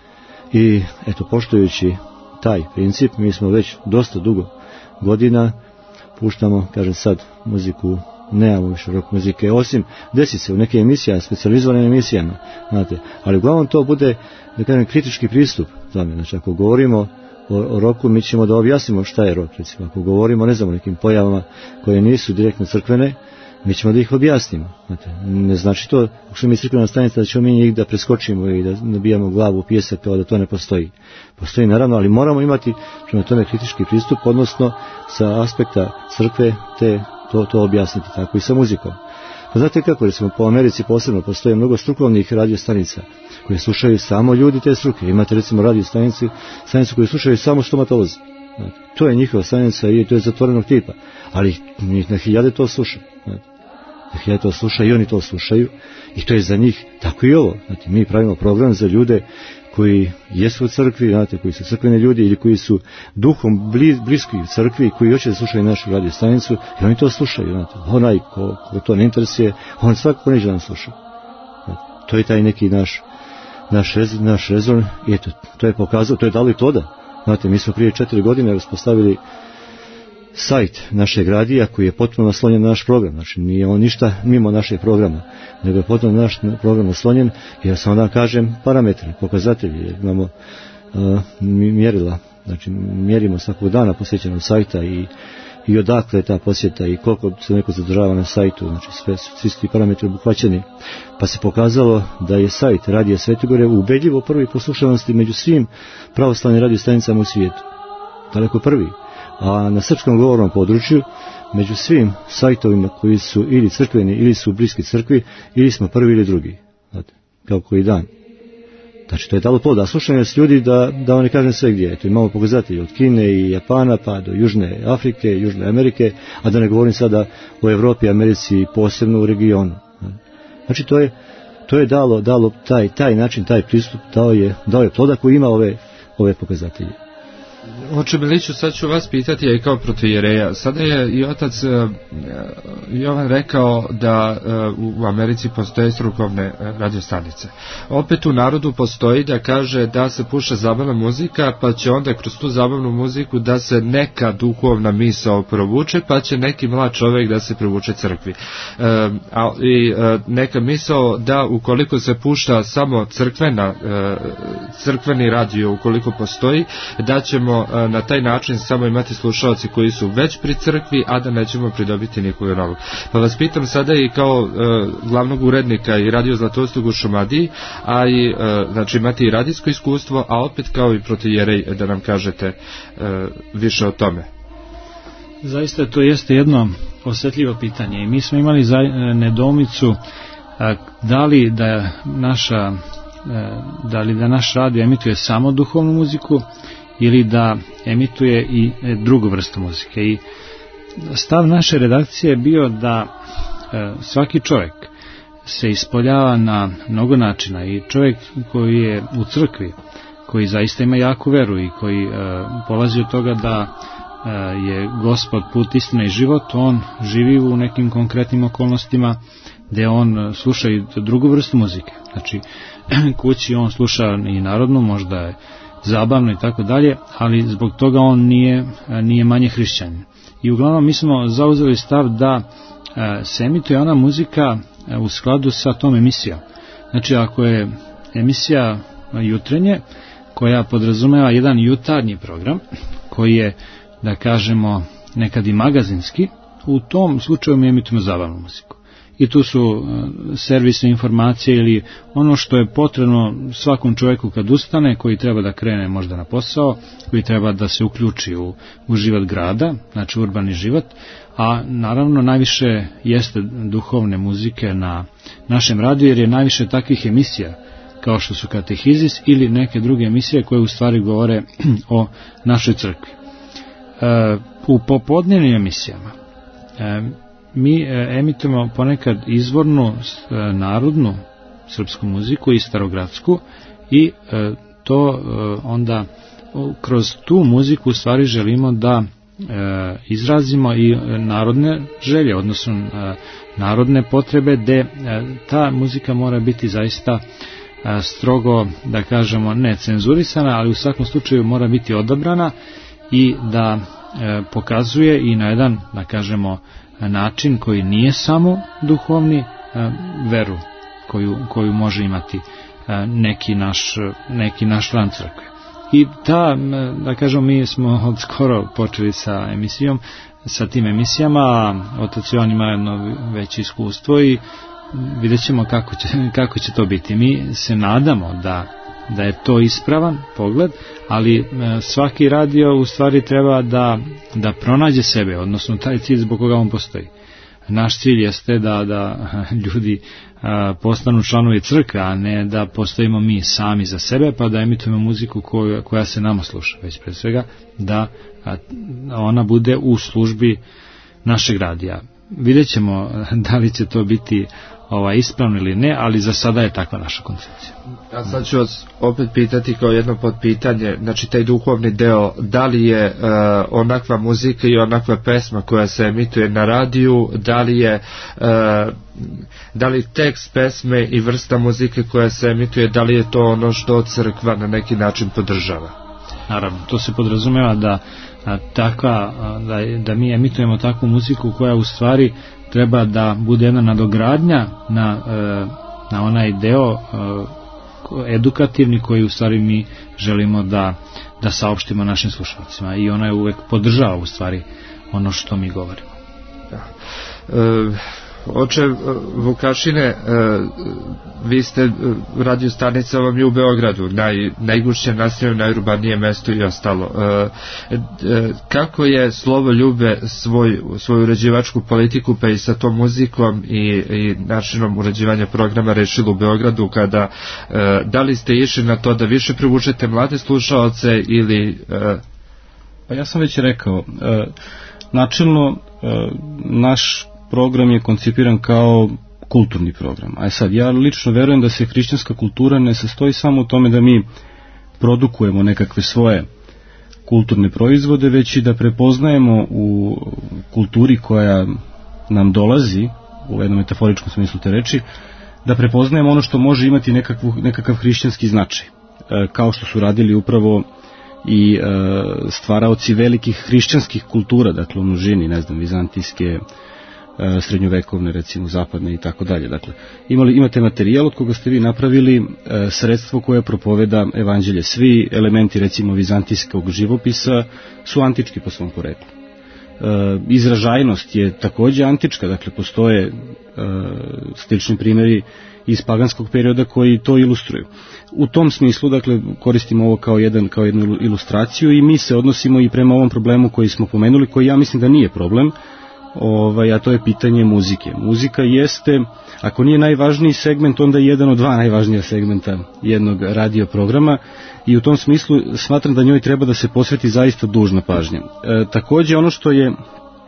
[SPEAKER 2] I eto, poštujući taj princip, mi smo već dosta dugo godina puštamo, kažem sad, muziku, nemamo više rock muzike, osim desi se u neke emisije, specijalizovanim emisijama, znate, ali uglavnom to bude, da kažem, kritički pristup tome. Znači, ako govorimo o roku, mi ćemo da objasnimo šta je rok, recimo. Ako govorimo, ne znam, o nekim pojavama koje nisu direktno crkvene, mi ćemo da ih objasnimo. Znate, ne znači to, ako smo mi crkvena stanica, da ćemo mi njih da preskočimo i da nabijamo glavu u pijesak kao da to ne postoji. Postoji naravno, ali moramo imati prema tome kritički pristup, odnosno sa aspekta crkve to objasniti, tako i sa muzikom. Pa znate kako, recimo, po Americi posebno postoje mnogo strukovnih radio stanica koje slušaju samo ljudi te struke. Imate recimo radio stanicu koju slušaju samo stomatolozi. Znate. To je njihova stanica i to je zatvorenog tipa, ali na hiljade to sluša. Znate. Na hiljade to sluša i oni to slušaju i to je za njih tako i ovo. Znate, mi pravimo program za ljude koji jesu u crkvi, znate, koji su crkveni ljudi ili koji su duhom bliski u crkvi, koji hoće da slušaju našu radio stanicu i oni to slušaju. Znate. Onaj ko to ne interesuje, on svakako neće da nam sluša. Znate. To je taj neki naš rezon i eto, to je pokazalo, to je dalo i to da. Znate, mi smo prije 4 godine uspostavili sajt našeg radija koji je potpuno naslonjen na naš program. Znači, nije on ništa mimo našeg programa, nego je potpuno naš program naslonjen i ja sam onda kažem parametri, pokazatelji, jer imamo mjerila. Znači, mjerimo svakog dana posjećenog sajta i odakle je ta posjeta i koliko se neko zadržava na sajtu. Znači, svi su ti parametri obuhvaćeni. Pa se pokazalo da je sajt Radija Svetogore ubedljivo prvi po slušanosti među svim pravoslavnim radio stanicama u svijetu. Daleko prvi. A na srpskom govornom području, među svim sajtovima koji su ili crkveni, ili su bliski crkvi, ili smo prvi ili drugi. Znate, kao koji dan. Znači, to je dalo ploda. Slušanje s ljudi da ne kažem sve gdje. Eto, imamo pokazatelji od Kine i Japana pa do Južne Afrike, Južne Amerike, a da ne govorim sada o Evropi i Americi, posebno u regionu. Znači, to je dalo taj način, taj pristup, dao je ploda koji ima ove pokazatelje.
[SPEAKER 1] Oče Miliću, sad ću vas pitati, ja i kao protoijereja. Sada je i otac Jovan rekao da u Americi postoje strukovne radiostanice. Opet u narodu postoji da kaže da se puša zabavna muzika, pa će onda kroz tu zabavnu muziku da se neka duhovna misao provuče, pa će neki mlad čovjek da se privuče crkvi. Neka misao da ukoliko se pušta samo crkveni radio, ukoliko postoji, da ćemo na taj način samo imati slušalci koji su već pri crkvi, a da nećemo pridobiti nikoga novog. Pa vas pitam sada i kao glavnog urednika i radio Zlatostog u Šumadiji, a i znači imate i radijsko iskustvo, a opet kao i protoijerej da nam kažete više o tome.
[SPEAKER 4] Zaista to jeste jedno osjetljivo pitanje i mi smo imali nedoumicu da li da naš radio emituje samo duhovnu muziku ili da emituje i drugu vrstu muzike. I stav naše redakcije je bio da svaki čovjek se ispoljava na mnogo načina i čovjek koji je u crkvi, koji zaista ima jaku veru i koji polazi od toga da je Gospod put, istina i život, on živi u nekim konkretnim okolnostima gdje on sluša i drugu vrstu muzike. Znači, kući on sluša i narodnu, možda je zabavno i tako dalje, ali zbog toga on nije manje hrišćanin. I uglavnom mi smo zauzeli stav da se emituje ona muzika u skladu sa tom emisijom. Znači, ako je emisija jutrenje, koja podrazumeva jedan jutarnji program, koji je, da kažemo, nekad i magazinski, u tom slučaju mi emitujemo zabavnu muziku. I tu su servisne informacije ili ono što je potrebno svakom čovjeku kad ustane, koji treba da krene možda na posao, koji treba da se uključi u život grada, znači urbani život, a naravno najviše jeste duhovne muzike na našem radiju, jer je najviše takvih emisija kao što su Katehizis ili neke druge emisije koje u stvari govore o našoj crkvi. U popodnevnim emisijama mi emitujemo ponekad izvornu narodnu srpsku muziku i starogradsku i to onda kroz tu muziku u stvari želimo da izrazimo i narodne želje, odnosno narodne potrebe, gde ta muzika mora biti zaista strogo, da kažemo, ne cenzurisana, ali u svakom slučaju mora biti odabrana i da pokazuje i na jedan, da kažemo, način koji nije samo duhovni, veru koju može imati neki naš član crkve. I da kažemo, mi smo od skoro počeli sa tim emisijama, otac Jovan ima jedno veće iskustvo i vidjet ćemo kako će to biti. Mi se nadamo da je to ispravan pogled, ali svaki radio u stvari treba da pronađe sebe, odnosno taj cilj zbog koga on postoji. naš cilj jeste da ljudi postanu članovi crkve, a ne da postojimo mi sami za sebe, pa da emitujemo muziku koja se nama sluša, već pre svega da ona bude u službi našeg radija. Vidjet ćemo da li će to biti ispravno ili ne, ali za sada je takva naša koncepcija.
[SPEAKER 1] Ja sad ću vas opet pitati kao jedno podpitanje, znači taj duhovni deo, da li je onakva muzika i onakva pesma koja se emituje na radiju, da li tekst pesme i vrsta muzike koja se emituje, da li je to ono što crkva na neki način podržava?
[SPEAKER 4] Naravno, to se podrazumeva da mi emitujemo takvu muziku koja u stvari treba da bude jedna nadogradnja na onaj deo edukativni koji u stvari mi želimo da saopštimo našim slušalcima, i ona je uvek podržava u stvari ono što mi govorimo.
[SPEAKER 1] Oče Vukašine, vi ste, radio stanica vam je u Beogradu, najgušće naseljeno, najurbanije mesto i ostalo. Kako je Slovo Ljube svoju uređivačku politiku, pa i sa tom muzikom i načinom uređivanja programa rešilo u Beogradu, da li ste išli na to da više privučete mlade slušaoce ili...
[SPEAKER 3] Pa ja sam već rekao, načelno naš program je koncipiran kao kulturni program. A sad, ja lično verujem da se hrišćanska kultura ne sastoji samo u tome da mi produkujemo nekakve svoje kulturne proizvode, već i da prepoznajemo u kulturi koja nam dolazi, u jednom metaforičkom smislu te reči, da prepoznajemo ono što može imati nekakav hrišćanski značaj. Kao što su radili upravo i stvaraoci velikih hrišćanskih kultura, dakle u množini, ne znam, vizantijske, srednjovekovne, recimo zapadne i tako dalje. Dakle, imate materijal od koga ste vi napravili sredstvo koje propoveda evanđelje. Svi elementi, recimo, vizantijskog živopisa su antički po svom poreklu. Izražajnost je takođe antička, dakle postoje slični primjeri iz paganskog perioda koji to ilustruju. U tom smislu, dakle, koristimo ovo kao jednu ilustraciju i mi se odnosimo i prema ovom problemu koji smo pomenuli, koji ja mislim da nije problem, a to je pitanje muzike. Muzika jeste, ako nije najvažniji segment, onda je jedan od dva najvažnija segmenta jednog radio programa i u tom smislu smatram da njoj treba da se posveti zaista dužna pažnja. Takođe, ono što je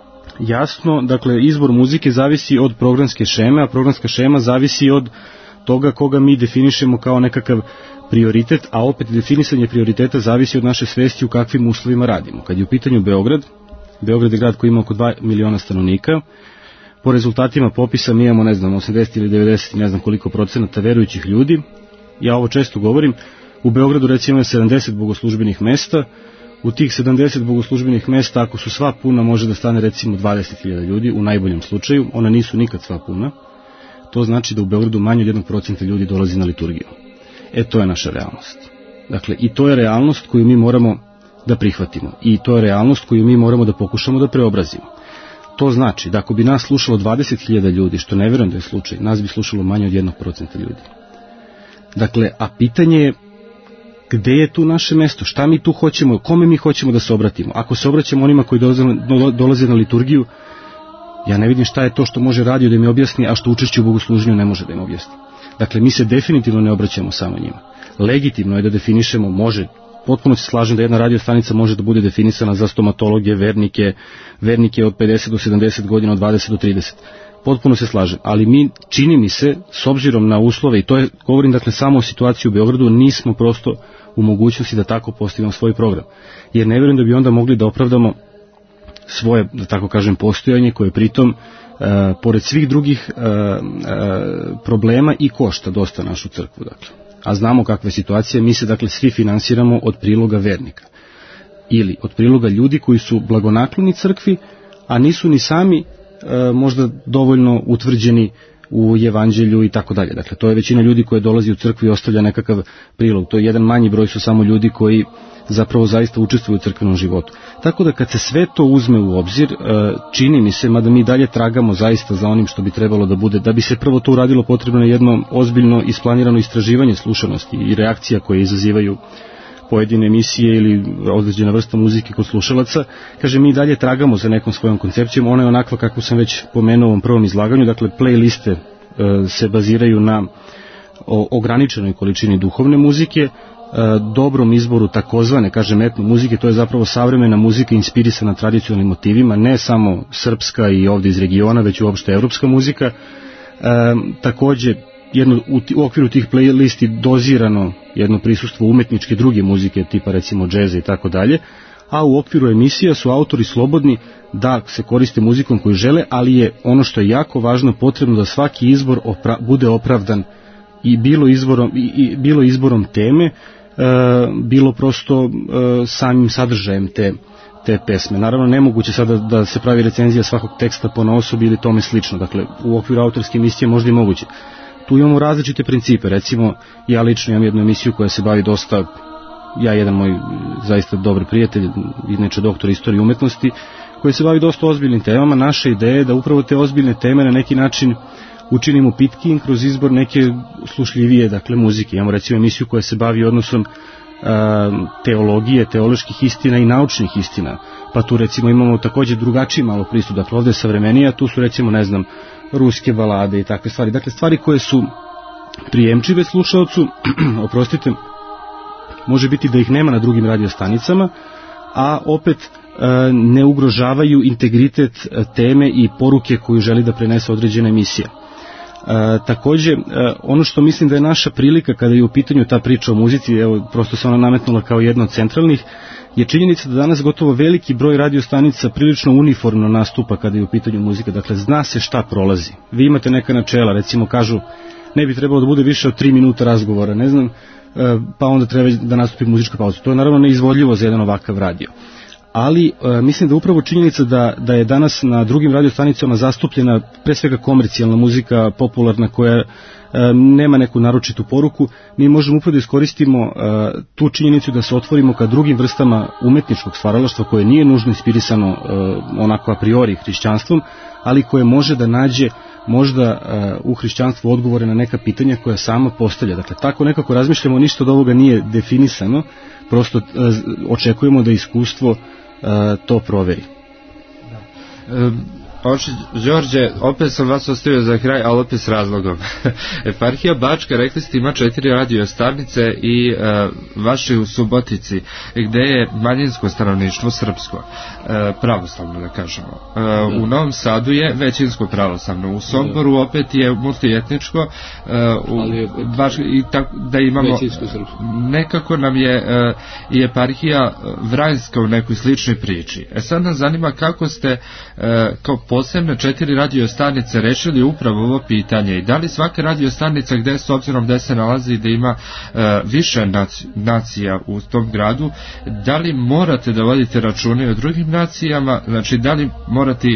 [SPEAKER 3] jasno, dakle, izbor muzike zavisi od programske šeme, a programska šema zavisi od toga koga mi definišemo kao nekakav prioritet, a opet definisanje prioriteta zavisi od naše svesti u kakvim uslovima radimo. Kad je u pitanju Beograd je grad koji ima oko 2 miliona stanovnika. Po rezultatima popisa mi imamo, 80 ili 90, ne znam koliko procenata verujućih ljudi. Ja ovo često govorim. U Beogradu recimo je 70 bogoslužbenih mesta. U tih 70 bogoslužbenih mesta, ako su sva puna, može da stane recimo 20.000 ljudi, u najboljem slučaju. Ona nisu nikad sva puna. To znači da u Beogradu manje od 1% ljudi dolazi na liturgiju. To je naša realnost. Dakle, i to je realnost koju mi moramo da prihvatimo. I to je realnost koju mi moramo da pokušamo da preobrazimo. To znači da ako bi nas slušalo 20.000 ljudi, što ne verujem da je slučaj, nas bi slušalo manje od 1% ljudi. Dakle, a pitanje je gde je tu naše mesto, šta mi tu hoćemo, kome mi hoćemo da se obratimo. Ako se obraćamo onima koji dolaze na liturgiju, ja ne vidim šta je to što može radio da mi objasni, a što učešće u bogosluženju ne može da im objasni. Dakle, mi se definitivno ne obraćamo samo njima. Legitimno je da definišemo, potpuno se slažem da jedna radio stanica može da bude definisana za stomatologe, vernike od 50 do 70 godina, od 20 do 30. Potpuno se slažem, ali čini mi se, s obzirom na uslove, i to je, govorim dakle samo o situaciji u Beogradu, nismo prosto u mogućnosti da tako postavimo svoj program. Jer ne vjerujem da bi onda mogli da opravdamo svoje, da tako kažem, postojanje koje pritom, pored svih drugih problema i košta dosta našu crkvu, dakle. A znamo kakva je situacija, mi se dakle svi finansiramo od priloga vernika ili od priloga ljudi koji su blagonakloni crkvi, a nisu ni sami možda dovoljno utvrđeni u evanđelju i tako dalje. Dakle, to je većina ljudi koji dolazi u crkvu i ostavlja nekakav prilog. To je jedan manji broj, su samo ljudi koji zapravo zaista učestvuju u crkvenom životu. Tako da kad se sve to uzme u obzir, čini mi se, mada mi dalje tragamo zaista za onim što bi trebalo da bude, da bi se prvo to uradilo, potrebno je jedno ozbiljno isplanirano istraživanje slušanosti i reakcija koje izazivaju pojedine emisije ili određena vrsta muzike kod slušalaca. Kaže, mi dalje tragamo za nekom svojom koncepcijom, ona je onakva kako sam već pomenuo u ovom prvom izlaganju, dakle playliste se baziraju na ograničenoj količini duhovne muzike, dobrom izboru takozvane, kažem, etno muzike, to je zapravo savremena muzika inspirisana tradicionalnim motivima, ne samo srpska i ovdje iz regiona, već uopšte evropska muzika. Takođe, u okviru tih playlisti dozirano jedno prisustvo umetničke druge muzike, tipa recimo džeza i tako dalje, a u okviru emisija su autori slobodni da se koriste muzikom koju žele, ali je ono što je jako važno potrebno da svaki izbor bude opravdan i bilo izborom teme, bilo prosto samim sadržajem te pesme. Naravno, nemoguće sada da se pravi recenzija svakog teksta ponaosob ili tome slično, dakle u okviru autorske emisije možda i moguće. Tu imamo različite principe, recimo ja lično imam jednu emisiju koja se bavi dosta, ja jedan moj zaista dobar prijatelj, inače doktor istorije umetnosti, koji se bavi dosta ozbiljnim temama. Naša ideja je da upravo te ozbiljne teme na neki način učinimo pitkim kroz izbor neke slušljivije, dakle, muzike. Imamo recimo emisiju koja se bavi odnosom teologije, teoloških istina i naučnih istina, pa tu recimo imamo također drugačiji malo pristup, dakle ovdje je savremenija, tu su recimo, ne znam, ruske balade i takve stvari, dakle stvari koje su prijemčive slušalcu, oprostite, može biti da ih nema na drugim radiostanicama, a opet ne ugrožavaju integritet teme i poruke koju želi da prenese određena emisija. Također, ono što mislim da je naša prilika kada je u pitanju ta priča o muzici, evo, prosto se ona nametnula kao jedna od centralnih, je činjenica da danas gotovo veliki broj radiostanica prilično uniformno nastupa kada je u pitanju muzika, dakle zna se šta prolazi. Vi imate neka načela, recimo kažu ne bi trebalo da bude više od 3 minuta razgovora, ne znam, pa onda treba da nastupi muzička pauza. To je naravno neizvodljivo za jedan ovakav radio. Ali mislim da upravo činjenica da je danas na drugim radiostanicama zastupljena pre svega komercijalna muzika, popularna, koja nema neku naročitu poruku, mi možemo upravo da iskoristimo tu činjenicu da se otvorimo ka drugim vrstama umetničkog stvaralaštva koje nije nužno inspirisano onako a priori hrišćanstvom, ali koje može da nađe možda u hrišćanstvu odgovore na neka pitanja koja sama postavlja. Dakle, tako nekako razmišljamo, ništa od ovoga nije definisano, prosto očekujemo da iskustvo to proveri.
[SPEAKER 1] Đorđe, opet sam vas ostavio za kraj, ali opet s razlogom. Eparhija Bačka, rekli ste, ima 4 radiostanice i vaši u Subotici, gde je manjinsko stanovništvo srpsko, pravoslavno da kažemo. U Novom Sadu je većinsko pravoslavno, u Somboru opet je multietničko, da imamo, nekako nam je i eparhija Vranjska u nekoj sličnoj priči. Sad nas zanima kako ste kao posebne 4 radiostanice rešili upravo ovo pitanje i da li svaka radiostanica gde, s obzirom gde se nalazi, da ima više nacija u tom gradu, da li morate da vodite račune o drugim nacijama, znači da li morate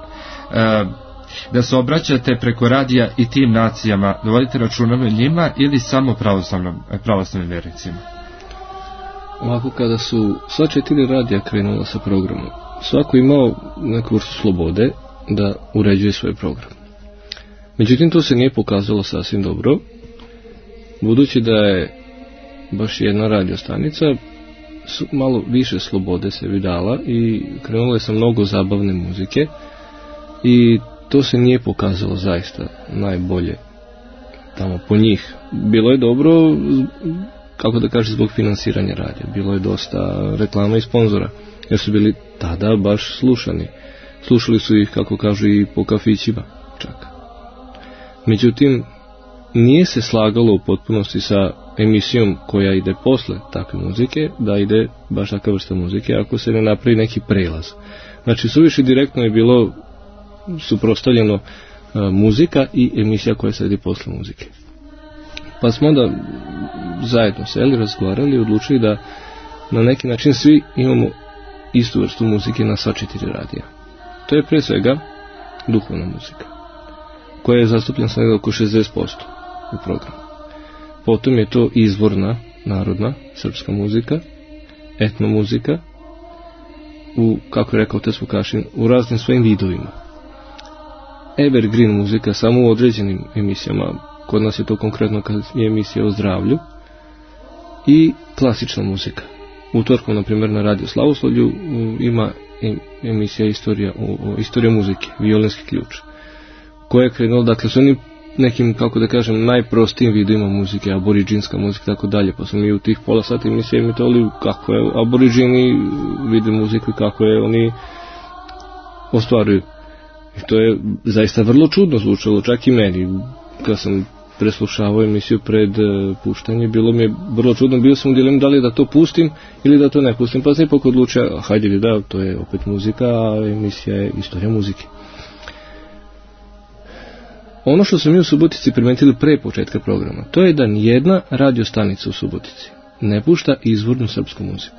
[SPEAKER 1] da se obraćate preko radija i tim nacijama, da vodite račune o njima ili samo pravoslavnim vernicima?
[SPEAKER 5] Ovako, kada su sva 4 radija krenula sa programom, svako imao neku vrstu slobode da uređuje svoj program. Međutim, to se nije pokazalo sasvim dobro, budući da je baš jedna radiostanica malo više slobode sebi dala i krenula je sa mnogo zabavne muzike i to se nije pokazalo zaista najbolje tamo po njih. Bilo je dobro, kako da kažem, zbog finansiranja radija, bilo je dosta reklama i sponzora, jer su bili tada baš slušani. Slušali su ih, kako kažu, i po kafićima čak. Međutim, nije se slagalo u potpunosti sa emisijom koja ide posle takve muzike, da ide baš takva vrsta muzike, ako se ne napravi neki prelaz. Znači, suviše direktno je bilo suprotstavljeno muzika i emisija koja se ide posle muzike. Pa smo onda zajedno seli, razgovarali i odlučili da na neki način svi imamo istu vrstu muzike na sva 4 radija. To je pre svega duhovna muzika, koja je zastupljena sa oko 60% u programu. Potom je to izvorna, narodna, srpska muzika, etnomuzika, kako je rekao Otac Vukašin, u raznim svojim vidovima. Evergreen muzika samo u određenim emisijama, kod nas je to konkretno kad je emisija o zdravlju, i klasična muzika. Utorkom, na primjer, na Radio Slavoslavlju ima emisija Istorija muzike, violinski ključ, koja je krenula, dakle, s onim nekim, kako da kažem, najprostijim vidima muzike, aboriđinska muzika, tako dalje, pa smo mi u tih pola sata emisije emitovali kako je aboriđini vide muziku i kako je oni ostvaruju. I to je zaista vrlo čudno zvučalo, čak i meni, kad sam preslušavao emisiju pred puštanje, bilo mi je vrlo čudno, bio sam u dilemi da li da to pustim ili da to ne pustim, pa sam ipak odlučio, hajde da, to je opet muzika, a emisija je Istorija muzike. Ono što smo mi u Subotici primetili pre početka programa, to je da nijedna radio stanica u Subotici ne pušta izvornu srpsku muziku.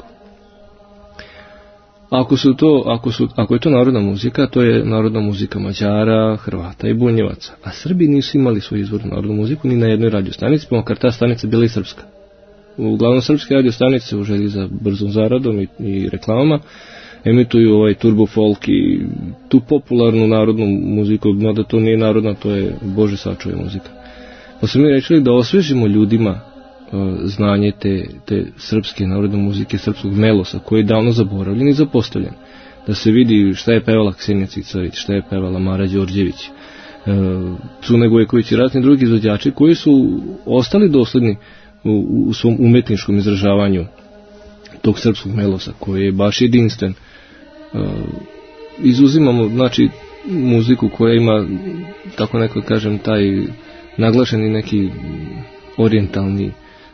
[SPEAKER 5] Ako je to narodna muzika, to je narodna muzika Mađara, Hrvata i Bunjevaca. A Srbi nisu imali svoju izvornu narodnu muziku ni na jednoj radio stanici, pa makar ta stanica bila i srpska. Uglavnom srpske radio stanice u želji za brzom zaradom i reklamama emituju ovaj turbo folk i tu popularnu narodnu muziku, mada to nije narodna, to je Bože sačuvaj muzika. Pa smo mi rečili da osvežimo ljudima znanje te srpske narodne muzike, srpskog melosa, koji je davno zaboravljen i zapostavljen. Da se vidi šta je pevala Ksenija Cicavić, šta je pevala Mara Đorđević, Cune Gojković i razni drugi izvođači koji su ostali dosledni u svom umetničkom izražavanju tog srpskog melosa, koji je baš jedinstven. Izuzimamo, znači, muziku koja ima, tako neko kažem, taj naglašeni neki orijentalni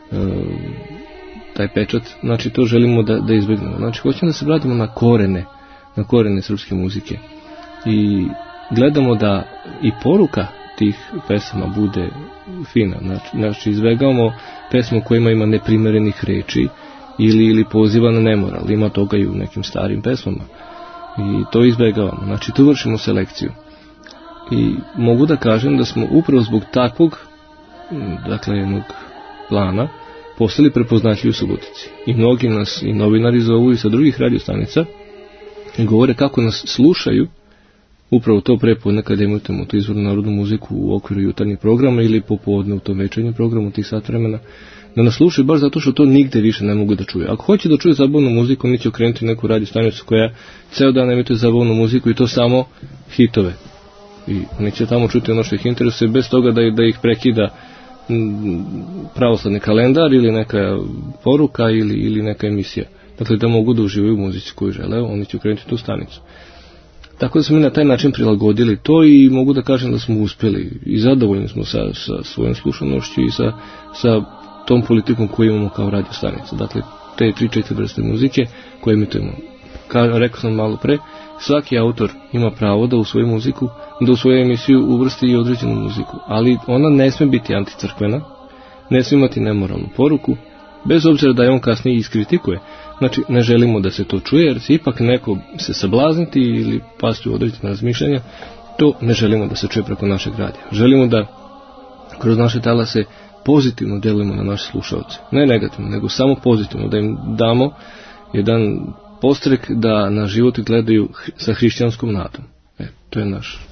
[SPEAKER 5] taj pečat, znači to želimo da izbjegnemo. Znači hoćemo da se vratimo na korene srpske muzike i gledamo da i poruka tih pesama bude fina. Znači izbjegavamo pesmu kojima ima neprimerenih reči ili poziva na nemoral. Ima toga i u nekim starim pesmama i to izbjegavamo. Znači tu vršimo selekciju i mogu da kažem da smo upravo zbog takvog, dakle, jednog plana postali prepoznatljivi u Subotici. I mnogi nas i novinari zovu i sa drugih radiostanica i govore kako nas slušaju upravo to prepodne kad emitujemo tu izvornu narodnu muziku u okviru jutarnjih programa ili popodne u tom večernjem programu tih sat vremena, da nas slušaju baš zato što to nigde više ne mogu da čuju. Ako hoće da čuje zabavnu muziku, oni će okrenuti neku radiostanicu koja ceo dan emituje zabavnu muziku i to samo hitove. I oni će tamo čuti ono što ih interesuje bez toga da ih prekida pravoslavni kalendar ili neka poruka ili neka emisija. Dakle, da mogu da uživaju u muzici koju žele, oni će okrenuti tu stanicu. Tako da smo mi na taj način prilagodili to i mogu da kažem da smo uspjeli i zadovoljni smo sa svojom slušanošću i sa tom politikom koju imamo kao radio stanica. Dakle, te 3-4 vrste muzike koje emitujemo. Rekao sam malo pre, svaki autor ima pravo da u svoju muziku, da u svoju emisiju uvrsti i određenu muziku, ali ona ne sme biti anticrkvena, ne sme imati nemoralnu poruku, bez obzira da je on kasnije iskritikuje. Znači, ne želimo da se to čuje, jer će ipak neko se sablazniti ili pasti u određena razmišljanja, to ne želimo da se čuje preko našeg radija. Želimo da kroz naše talase pozitivno delujemo na naše slušalce. Ne negativno, nego samo pozitivno, da im damo jedan postrek da na život gledaju sa hrišćanskom nadom. To je naš.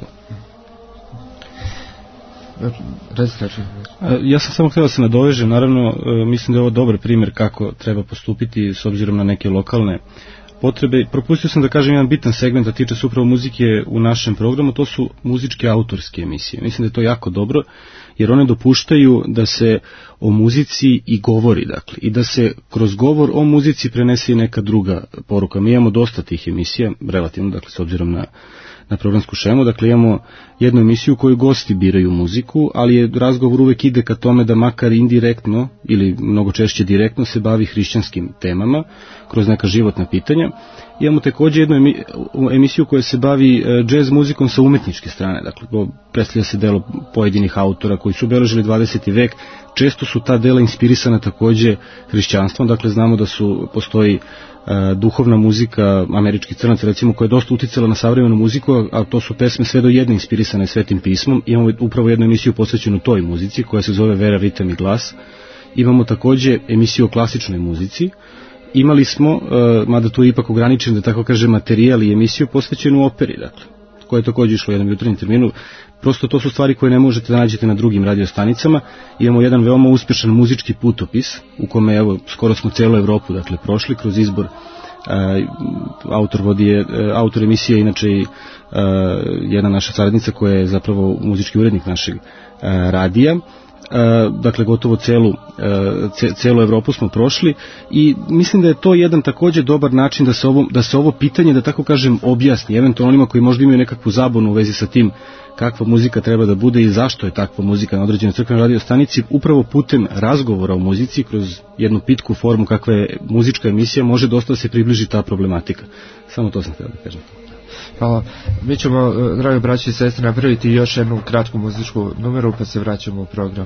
[SPEAKER 3] Ja sam samo htio da se nadovežem, naravno mislim da je ovo dobar primjer kako treba postupiti s obzirom na neke lokalne potrebe. Propustio sam da kažem jedan bitan segment, a tiče se upravo muzike u našem programu, to su muzičke autorske emisije. Mislim da je to jako dobro, jer one dopuštaju da se o muzici i govori, dakle, i da se kroz govor o muzici prenese i neka druga poruka. Mi imamo dosta tih emisija, relativno, dakle, s obzirom na programsku šemu, dakle imamo jednu emisiju u kojoj gosti biraju muziku, ali je razgovor uvek ide ka tome da makar indirektno ili mnogo češće direktno se bavi hrišćanskim temama kroz neka životna pitanja. Imamo također jednu emisiju koja se bavi džez muzikom sa umetničke strane, dakle predstavlja se delo pojedinih autora koji su obeležili 20. vek, često su ta dela inspirisana također hrišćanstvom, dakle znamo da postoji duhovna muzika američkih crnaca, recimo, koja je dosta uticala na savremenu muziku, a to su pesme sve do jedne inspirisane Svetim pismom. Imamo upravo jednu emisiju posvećenu toj muzici koja se zove Vera, ritam i glas. Imamo također emisiju o klasičnoj muzici. Imali smo, mada tu je ipak ograničen, da tako kaže, materijal i emisiju posvećenu operi, dakle, koje je također išlo u jednom jutarnjem terminu. Prosto to su stvari koje ne možete da nađete na drugim radiostanicama. Imamo jedan veoma uspešan muzički putopis u kome, evo, skoro smo celu Evropu, dakle, prošli kroz izbor. Autor emisije inače i jedna naša saradnica koja je zapravo muzički urednik našeg radija. Dakle, gotovo celu Evropu smo prošli i mislim da je to jedan također dobar način da se ovo pitanje, da tako kažem, objasni eventualno onima koji možda imaju nekakvu zabunu u vezi sa tim kakva muzika treba da bude i zašto je takva muzika na određenoj crkvenoj radiostanici. Upravo putem razgovora o muzici kroz jednu pitku formu kakva je muzička emisija može dosta da se približi ta problematika. Samo to sam htio da kažem.
[SPEAKER 1] Hvala. Mi ćemo, dragi braći i sestre, napraviti još jednu kratku muzičku numeru pa se vraćamo u program.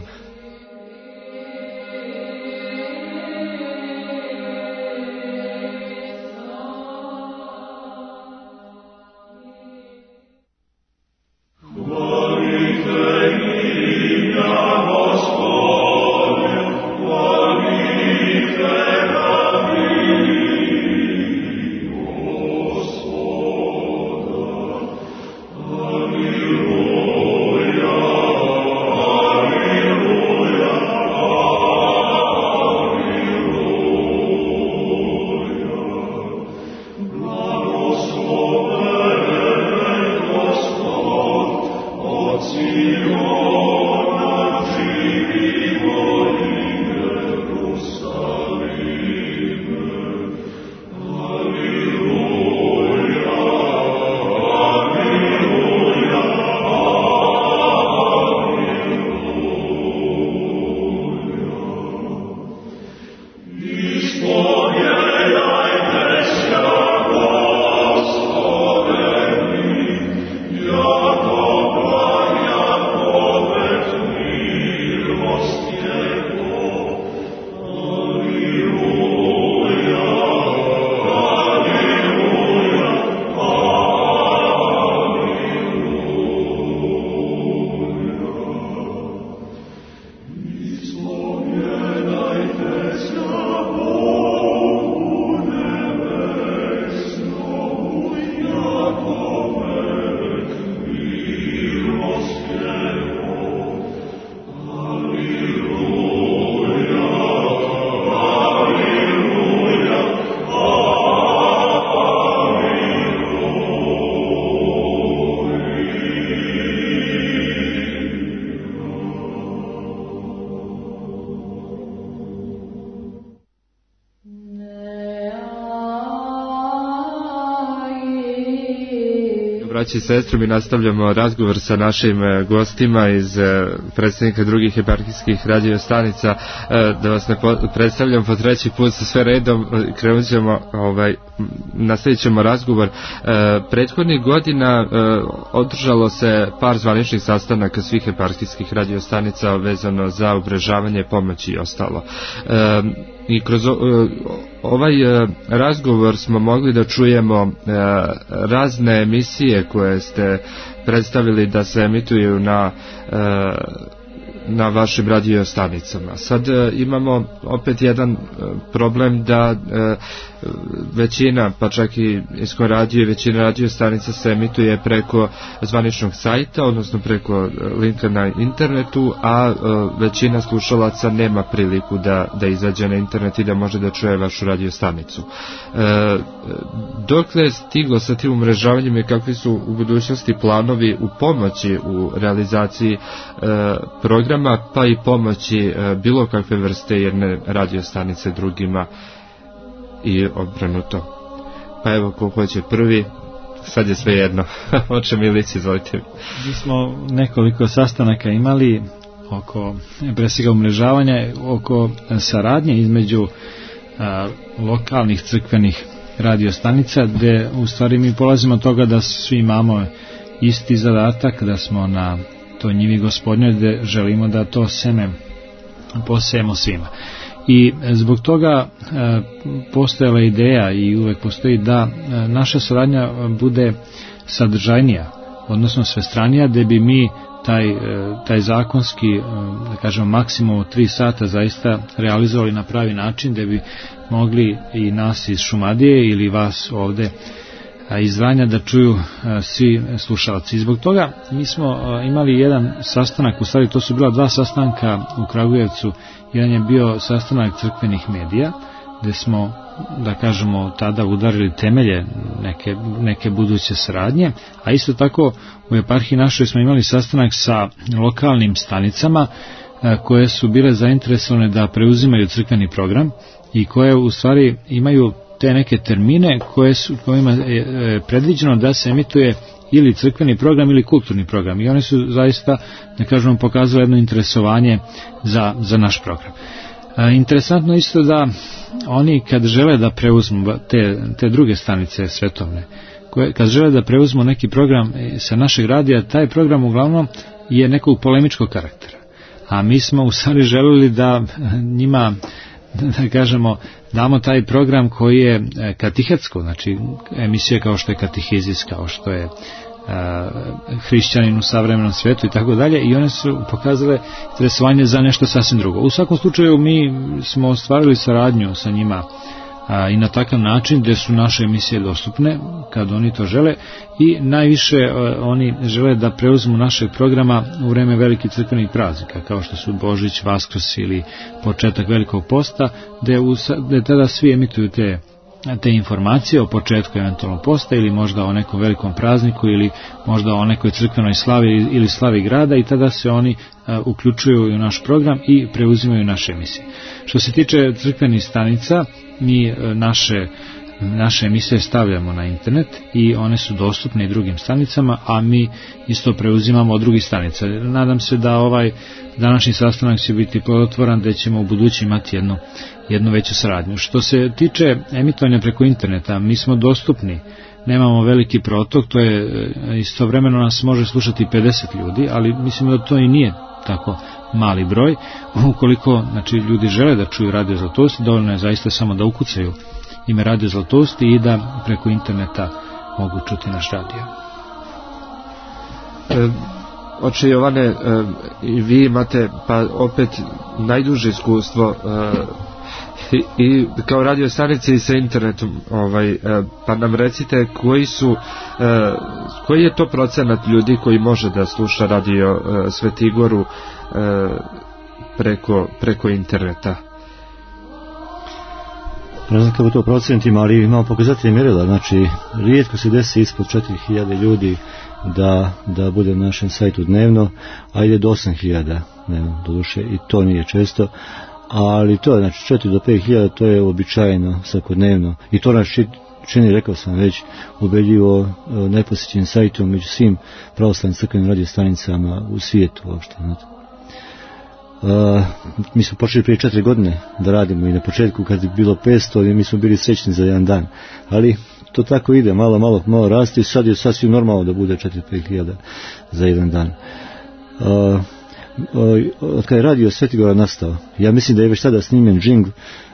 [SPEAKER 1] Braći i sestre, mi nastavljamo razgovor sa našim gostima iz predstavnika drugih eparhijskih radiostanica. Da vas ne predstavljam po treći put sa sve redom, krenut ćemo, nastavit ćemo razgovor. Prethodnih godina održalo se par zvaničnih sastanaka svih eparhijskih radiostanica vezano za ubrežavanje, pomoći i ostalo. I kroz ovaj razgovor smo mogli da čujemo razne emisije koje ste predstavili da se emituju na vašim radiostanicama. Sad imamo opet jedan problem da većina, pa čak i Iskon radio i većina radiostanica se emituje preko zvaničnog sajta, odnosno preko linka na internetu, a većina slušalaca nema priliku da izađe na internet i da može da čuje vašu radiostanicu. Dokle je stiglo sa tim umrežavanjem i kakvi su u budućnosti planovi u pomoći u realizaciji programa, pa i pomoći bilo kakve vrste jedne radiostanice drugima i obrnuto. Pa evo, ko hoće prvi, sad je sve jedno. Oče Milić, izvolite.
[SPEAKER 4] Mi smo nekoliko sastanaka imali oko presega umrežavanja, oko saradnje između lokalnih crkvenih radiostanica, gde u stvari mi polazimo od toga da svi imamo isti zadatak, da smo na toj njivi Gospodnjoj, gde želimo da to seme posejemo svima. I zbog toga postojala ideja i uvek postoji da naša saradnja bude sadržajnija, odnosno svestranija, gde bi mi taj zakonski, da kažemo, maksimum od 3 sata zaista realizovali na pravi način, gde bi mogli i nas iz Šumadije ili vas ovde izdvajanja da čuju svi slušalci. I zbog toga mi smo imali jedan sastanak, u stvari to su bila 2 sastanka u Kragujevcu. Jedan je bio sastanak crkvenih medija, gde smo, da kažemo, tada udarili temelje neke buduće saradnje, a isto tako u eparhiji našoj smo imali sastanak sa lokalnim stanicama koje su bile zainteresovane da preuzimaju crkveni program i koje u stvari imaju te neke termine kojima je predviđeno da se emituje ili crkveni program ili kulturni program, i oni su zaista, da kažemo, pokazali jedno interesovanje za naš program. Interesantno isto da oni kad žele da preuzmu te druge stanice svetovne, kad žele da preuzmu neki program sa našeg radija, taj program uglavnom je nekog polemičkog karaktera, a mi smo u stvari želeli da njima, da kažemo, damo taj program koji je katehetsko, znači emisije kao što je katehizis, kao što je hrišćanin u savremenom svetu i tako dalje, i one su pokazale interesovanje za nešto sasvim drugo. U svakom slučaju mi smo ostvarili saradnju sa njima i na takav način gde su naše emisije dostupne kad oni to žele, i najviše oni žele da preuzmu našeg programa u vreme velikih crkvenih praznika kao što su Božić, Vaskrs ili početak Velikog posta, gde tada svi emituju te informacije o početku eventualno posta ili možda o nekom velikom prazniku ili možda o nekoj crkvenoj slavi ili slavi grada, i tada se oni uključuju u naš program i preuzimaju naše emisije. Što se tiče crkvenih stanica, mi naše emisije stavljamo na internet i one su dostupne i drugim stanicama, a mi isto preuzimamo od drugih stanica. Nadam se da ovaj današnji sastanak će biti plodotvoran, da ćemo u budući imati jednu veću saradnju. Što se tiče emitovanja preko interneta, mi smo dostupni, nemamo veliki protok, to je istovremeno nas može slušati 50 ljudi, ali mislim da to i nije tako mali broj. Ukoliko, znači, ljudi žele da čuju Radio Zlatoust, dovoljno je zaista samo da ukucaju ime Radio Zlatoust i da preko interneta mogu čuti naš radio.
[SPEAKER 1] Oče Jovane, vi imate pa opet najduže iskustvo i kao radio stanice i sa internetom, pa nam recite koji je to procenat ljudi koji može da sluša Radio Svetigoru preko interneta?
[SPEAKER 2] Ne znam kako to procentima, ali imamo pokazatelje mjerila, znači rijetko se desi ispod 4000 ljudi da bude na našem sajtu dnevno, a ide do 8000 dnevno, doduše, i to nije često, ali to je, znači 4 do 5000, to je uobičajeno svakodnevno, i to nas čini, rekao sam već, ubedljivo najposjećenim sajtom među svim pravoslavnim crkvenim radio stanicama u svijetu uopšte. Mi smo počeli prije 4 godine da radimo, i na početku kad je bilo 500 mi smo bili srećni za jedan dan, ali to tako ide, malo raste, i sad je sasvim normalno da bude 4-5 hiljada za jedan dan. Od kada je Radio Svetigora nastao, ja mislim da je već tada snimljen džingl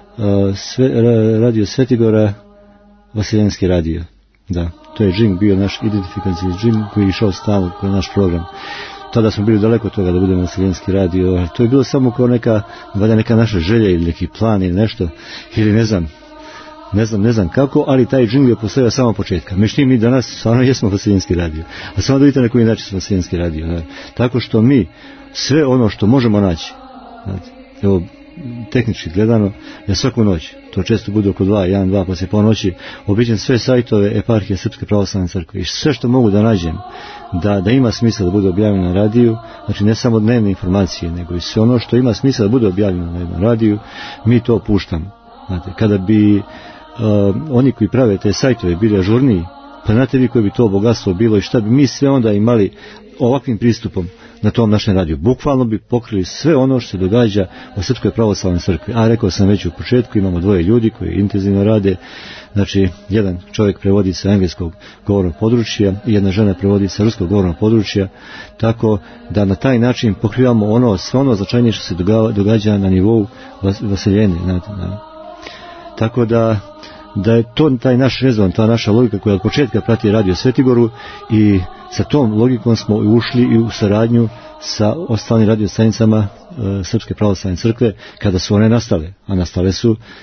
[SPEAKER 2] Radio Svetigora Vaseljenski radio. Da, to je džingl bio naš identifikacijski džingl koji je išao stalno kroz naš program. Tada smo bili daleko od toga da budemo Vaseljenski radio, to je bilo samo kao neka naša želja ili neki plan ili nešto, ili ne znam kako, ali taj džingl je postavio samo početka. Međutim, mi danas stvarno jesmo Vaseljenski radio, a samo da vidite na koji način smo Vaseljenski radio. Ne? Tako što mi sve ono što možemo naći, evo, tehnički gledano, ja svaku noć, to često bude oko 1-2 poslije ponoći, obiđem sve sajtove eparhije Srpske pravoslavne crkve i sve što mogu da nađem da ima smisla da bude objavljeno na radiju, znači ne samo dnevne informacije, nego i sve ono što ima smisla da bude objavljeno na jednom radiju, mi to puštamo. Znate, kada bi oni koji prave te sajtove bili ažurniji, pa znate vi koji bi to bogatstvo bilo i šta bi mi sve onda imali ovakvim pristupom na tom našem radiju. Bukvalno bi pokrili sve ono što se događa u Srpskoj pravoslavnoj crkvi. A rekao sam već u početku, imamo 2 ljudi koji intenzivno rade, znači jedan čovjek prevodi sa engleskog govornog područja i jedna žena prevodi sa ruskog govornog područja, tako da na taj način pokrivamo sve ono značajnije što se događa na nivou vaseljenja. Tako da je to taj naš rezon, ta naša logika koja od početka prati Radio Svetigoru, i sa tom logikom smo ušli i u saradnju sa ostalim radio stanicama Srpske pravoslavne crkve kada su one nastale, a nastale su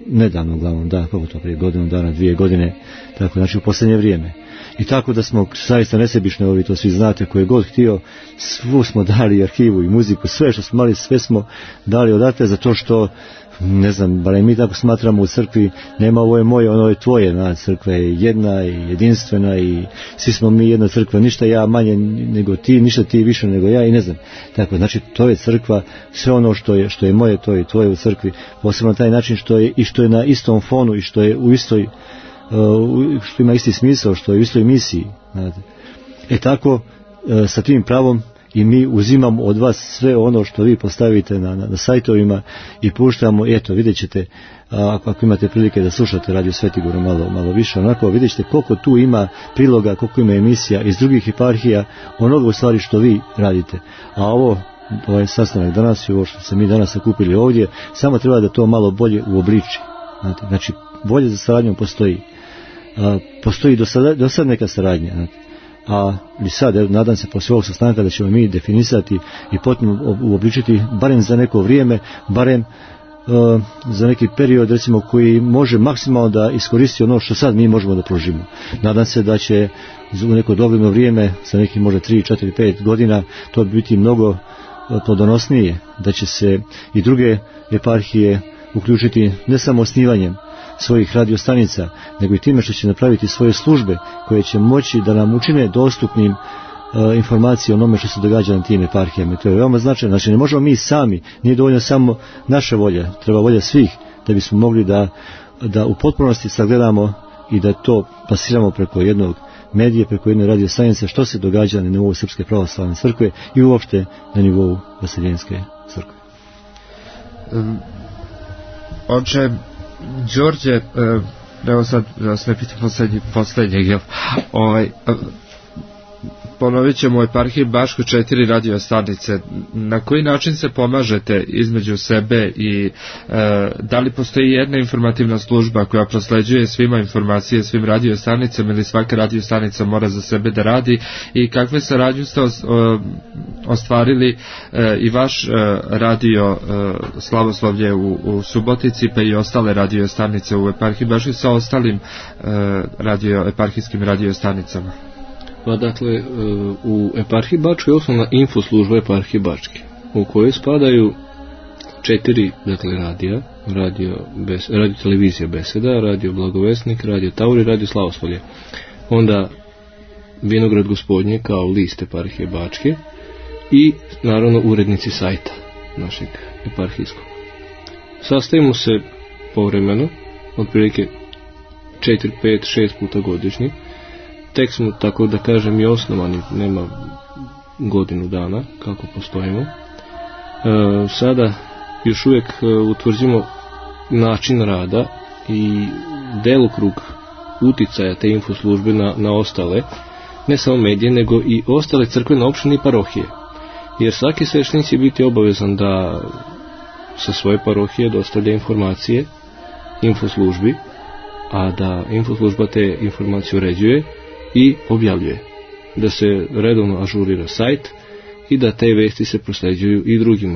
[SPEAKER 2] nedavno uglavnom, da, kako to prije godinu dana, 2 godine, tako znači u posljednje vrijeme. I tako da smo zaista nesebično, vi to svi znate, ko je god htio, svu smo dali arhivu i muziku, sve što smo imali, sve smo dali odatle, zato što, ne znam, barem mi tako smatramo u crkvi, nema ovo je moje, ono je tvoje, crkva je jedna i jedinstvena i svi smo mi jedna crkva, ništa ja manje nego ti, ništa ti više nego ja i ne znam. Tako, znači to je crkva, sve ono što je moje, to je tvoje u crkvi, posebno na taj način što je na istom fonu i što je u istoj, što ima isti smisao, što je u istoj misiji. Znate. Tako, sa tim pravom i mi uzimamo od vas sve ono što vi postavite na sajtovima i puštamo, eto, vidjet ćete, ako imate prilike da slušate Radio Sveti Gor malo više, onako vidjet ćete koliko tu ima priloga, koliko ima emisija iz drugih eparhija, onoga u stvari što vi radite. A ovaj sastanak danas i ovo što se mi danas sakupili ovdje, samo treba da to malo bolje uobliči. Znači, volja za saradnjom postoji. Postoji do sad neka saradnja. Znate. Ali sad, nadam se poslije ovog sastanka da ćemo mi definisati i potpuno uobličiti, barem za neko vrijeme, barem za neki period, recimo, koji može maksimalno da iskoristi ono što sad mi možemo da pružimo. Nadam se da će u neko dogledno vrijeme, za neki možda 3, 4, 5 godina, to biti mnogo plodonosnije, da će se i druge eparhije uključiti ne samo osnivanjem svojih radiostanica, nego i time što će napraviti svoje službe koje će moći da nam učine dostupnim informacije o onome što se događa na tim eparhijama. To je veoma značajno. Znači, ne možemo mi sami, nije dovoljno samo naša volja, treba volja svih da bismo mogli da u potpunosti sagledamo i da to pasiramo preko jednog medije, preko jedne radiostanice što se događa na nivou Srpske pravoslavne crkve i uopšte na nivou Vaseljenske crkve.
[SPEAKER 1] Oče Đorđe, evo sad da vas ne pitam posljednjeg, jel? Ponovit ćemo u eparhiji Bačko 4 radio stanice. Na koji način se pomažete između sebe i da li postoji jedna informativna služba koja prosleđuje svima informacije, svim radio stanicama, ili svaka radio stanica mora za sebe da radi, i kakve saradnju ste ostvarili i vaš radio Slavoslovlje u Subotici, pa i ostale radio stanice u eparhiji Bačkoj sa ostalim eparhijskim radio stanicama?
[SPEAKER 5] Pa dakle, u eparhiji Bačkoj je osnovna infoslužba eparhije Bačke, u kojoj spadaju 4 radija, radio televizija Beseda, radio Blagovesnik, radio Taur i radio Slavoslovlje. Onda Vinograd Gospodnje kao list eparhije Bačke i naravno urednici sajta našeg eparhijskog. Sastavimo se povremeno, otprilike 4, 5, 6 puta godišnje. Tek smo, tako da kažem, i osnovani, nema godinu dana kako postojimo. Sada još uvijek utvrđujemo način rada i delokrug uticaja te infoslužbe na ostale, ne samo medije, nego i ostale crkvene opštine i parohije. Jer svaki sveštenik će biti obavezan da sa svoje parohije dostavlja informacije infoslužbi, a da infoslužba te informacije uređuje i objavljuje, da se redovno ažurira sajt i da te vesti se prosleđuju i drugima.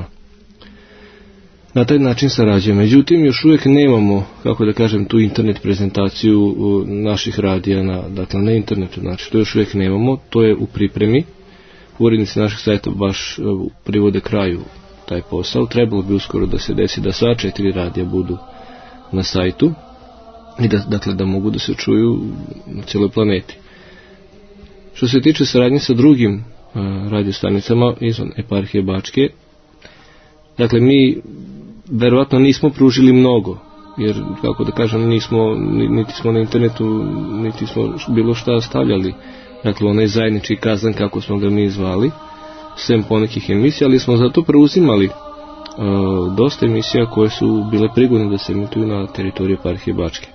[SPEAKER 5] Na taj način sarađujemo. Međutim, još uvijek nemamo, kako da kažem, tu internet prezentaciju naših radija na internetu. Znači, to još uvijek nemamo, to je u pripremi. Urednici naših sajta baš privode kraju taj posao. Trebalo bi uskoro da se desi da sva 4 radija budu na sajtu i da mogu da se čuju na cijeloj planeti. Što se tiče saradnje sa drugim radiostanicama izvan eparhije Bačke, dakle mi verovatno nismo pružili mnogo, jer kako da kažem, niti smo na internetu, niti smo bilo šta stavljali, dakle onaj zajednički kazan kako smo ga mi zvali, sem ponekih emisija, ali smo zato preuzimali dosta emisija koje su bile prigodne da se emituju na teritoriji eparhije Bačke.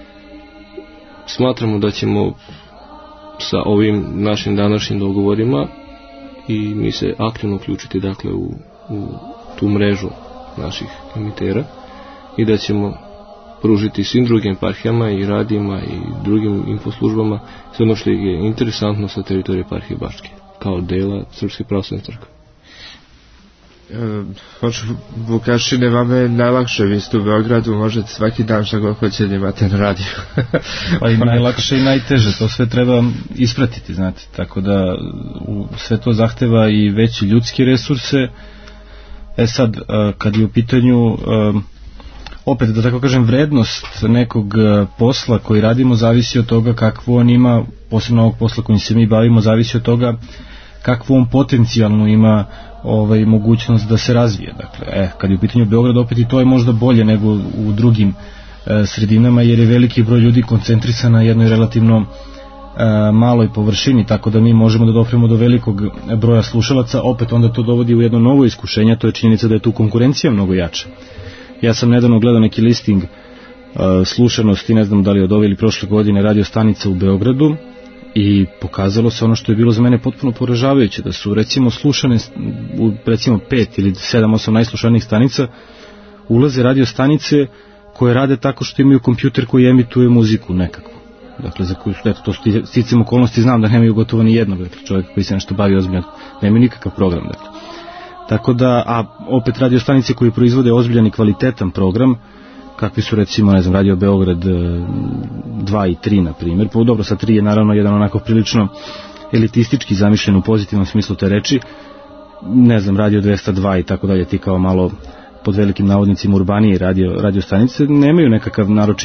[SPEAKER 5] Smatramo da ćemo sa ovim našim današnjim dogovorima i mi se aktivno uključiti dakle u tu mrežu naših emitera i da ćemo pružiti svim drugim eparhijama i radijima i drugim infoslužbama sve ono što je interesantno sa teritorije eparhije Bačke kao dela Srpske pravoslavne crkve.
[SPEAKER 1] Vukašine, vama je najlakše, vi ste u Beogradu, možete svaki dan šta god hoćete imate na radiju.
[SPEAKER 3] Pa i najlakše i najteže, to sve treba ispratiti, znate, tako da sve to zahteva i veći ljudski resurse. Sad, kad je u pitanju opet, da tako kažem, vrednost nekog posla koji radimo zavisi od toga kakvo on ima, posebno ovog posla kojim se mi bavimo, zavisi od toga kakvu on potencijalno ima mogućnost da se razvije. Dakle, kad je u pitanju Beograd, opet i to je možda bolje nego u drugim sredinama, jer je veliki broj ljudi koncentrisan na jednoj relativno maloj površini, tako da mi možemo da dopremo do velikog broja slušalaca. Opet onda to dovodi u jedno novo iskušenje, to je činjenica da je tu konkurencija mnogo jača. Ja sam nedavno gledao neki listing slušanosti, ne znam da li od ove ili prošle godine, radio stanica u Beogradu, i pokazalo se ono što je bilo za mene potpuno poražavajuće, da su recimo slušane u recimo 5 ili 7-8 najslušanijih stanica ulaze radio stanice koje rade tako što imaju kompjuter koji emituje muziku nekakvu. Dakle, za koju, eto, to su sticam okolnosti, znam da nemaju gotovo ni jednog, dakle, čovjek koji se nešto bavi ozbiljno, nemaju nikakav program, dakle. Tako da, a opet radio stanice koji proizvode ozbiljan i kvalitetan program, kakvi su recimo, ne znam, Radio Beograd 2 i 3, na primjer. Pa dobro, sa 3 je naravno jedan onako prilično elitistički zamišljen u pozitivnom smislu te reči. Ne znam, Radio 202 i tako dalje, ti kao malo pod velikim navodnicima urbanije radio stanice, nemaju nekakav naročit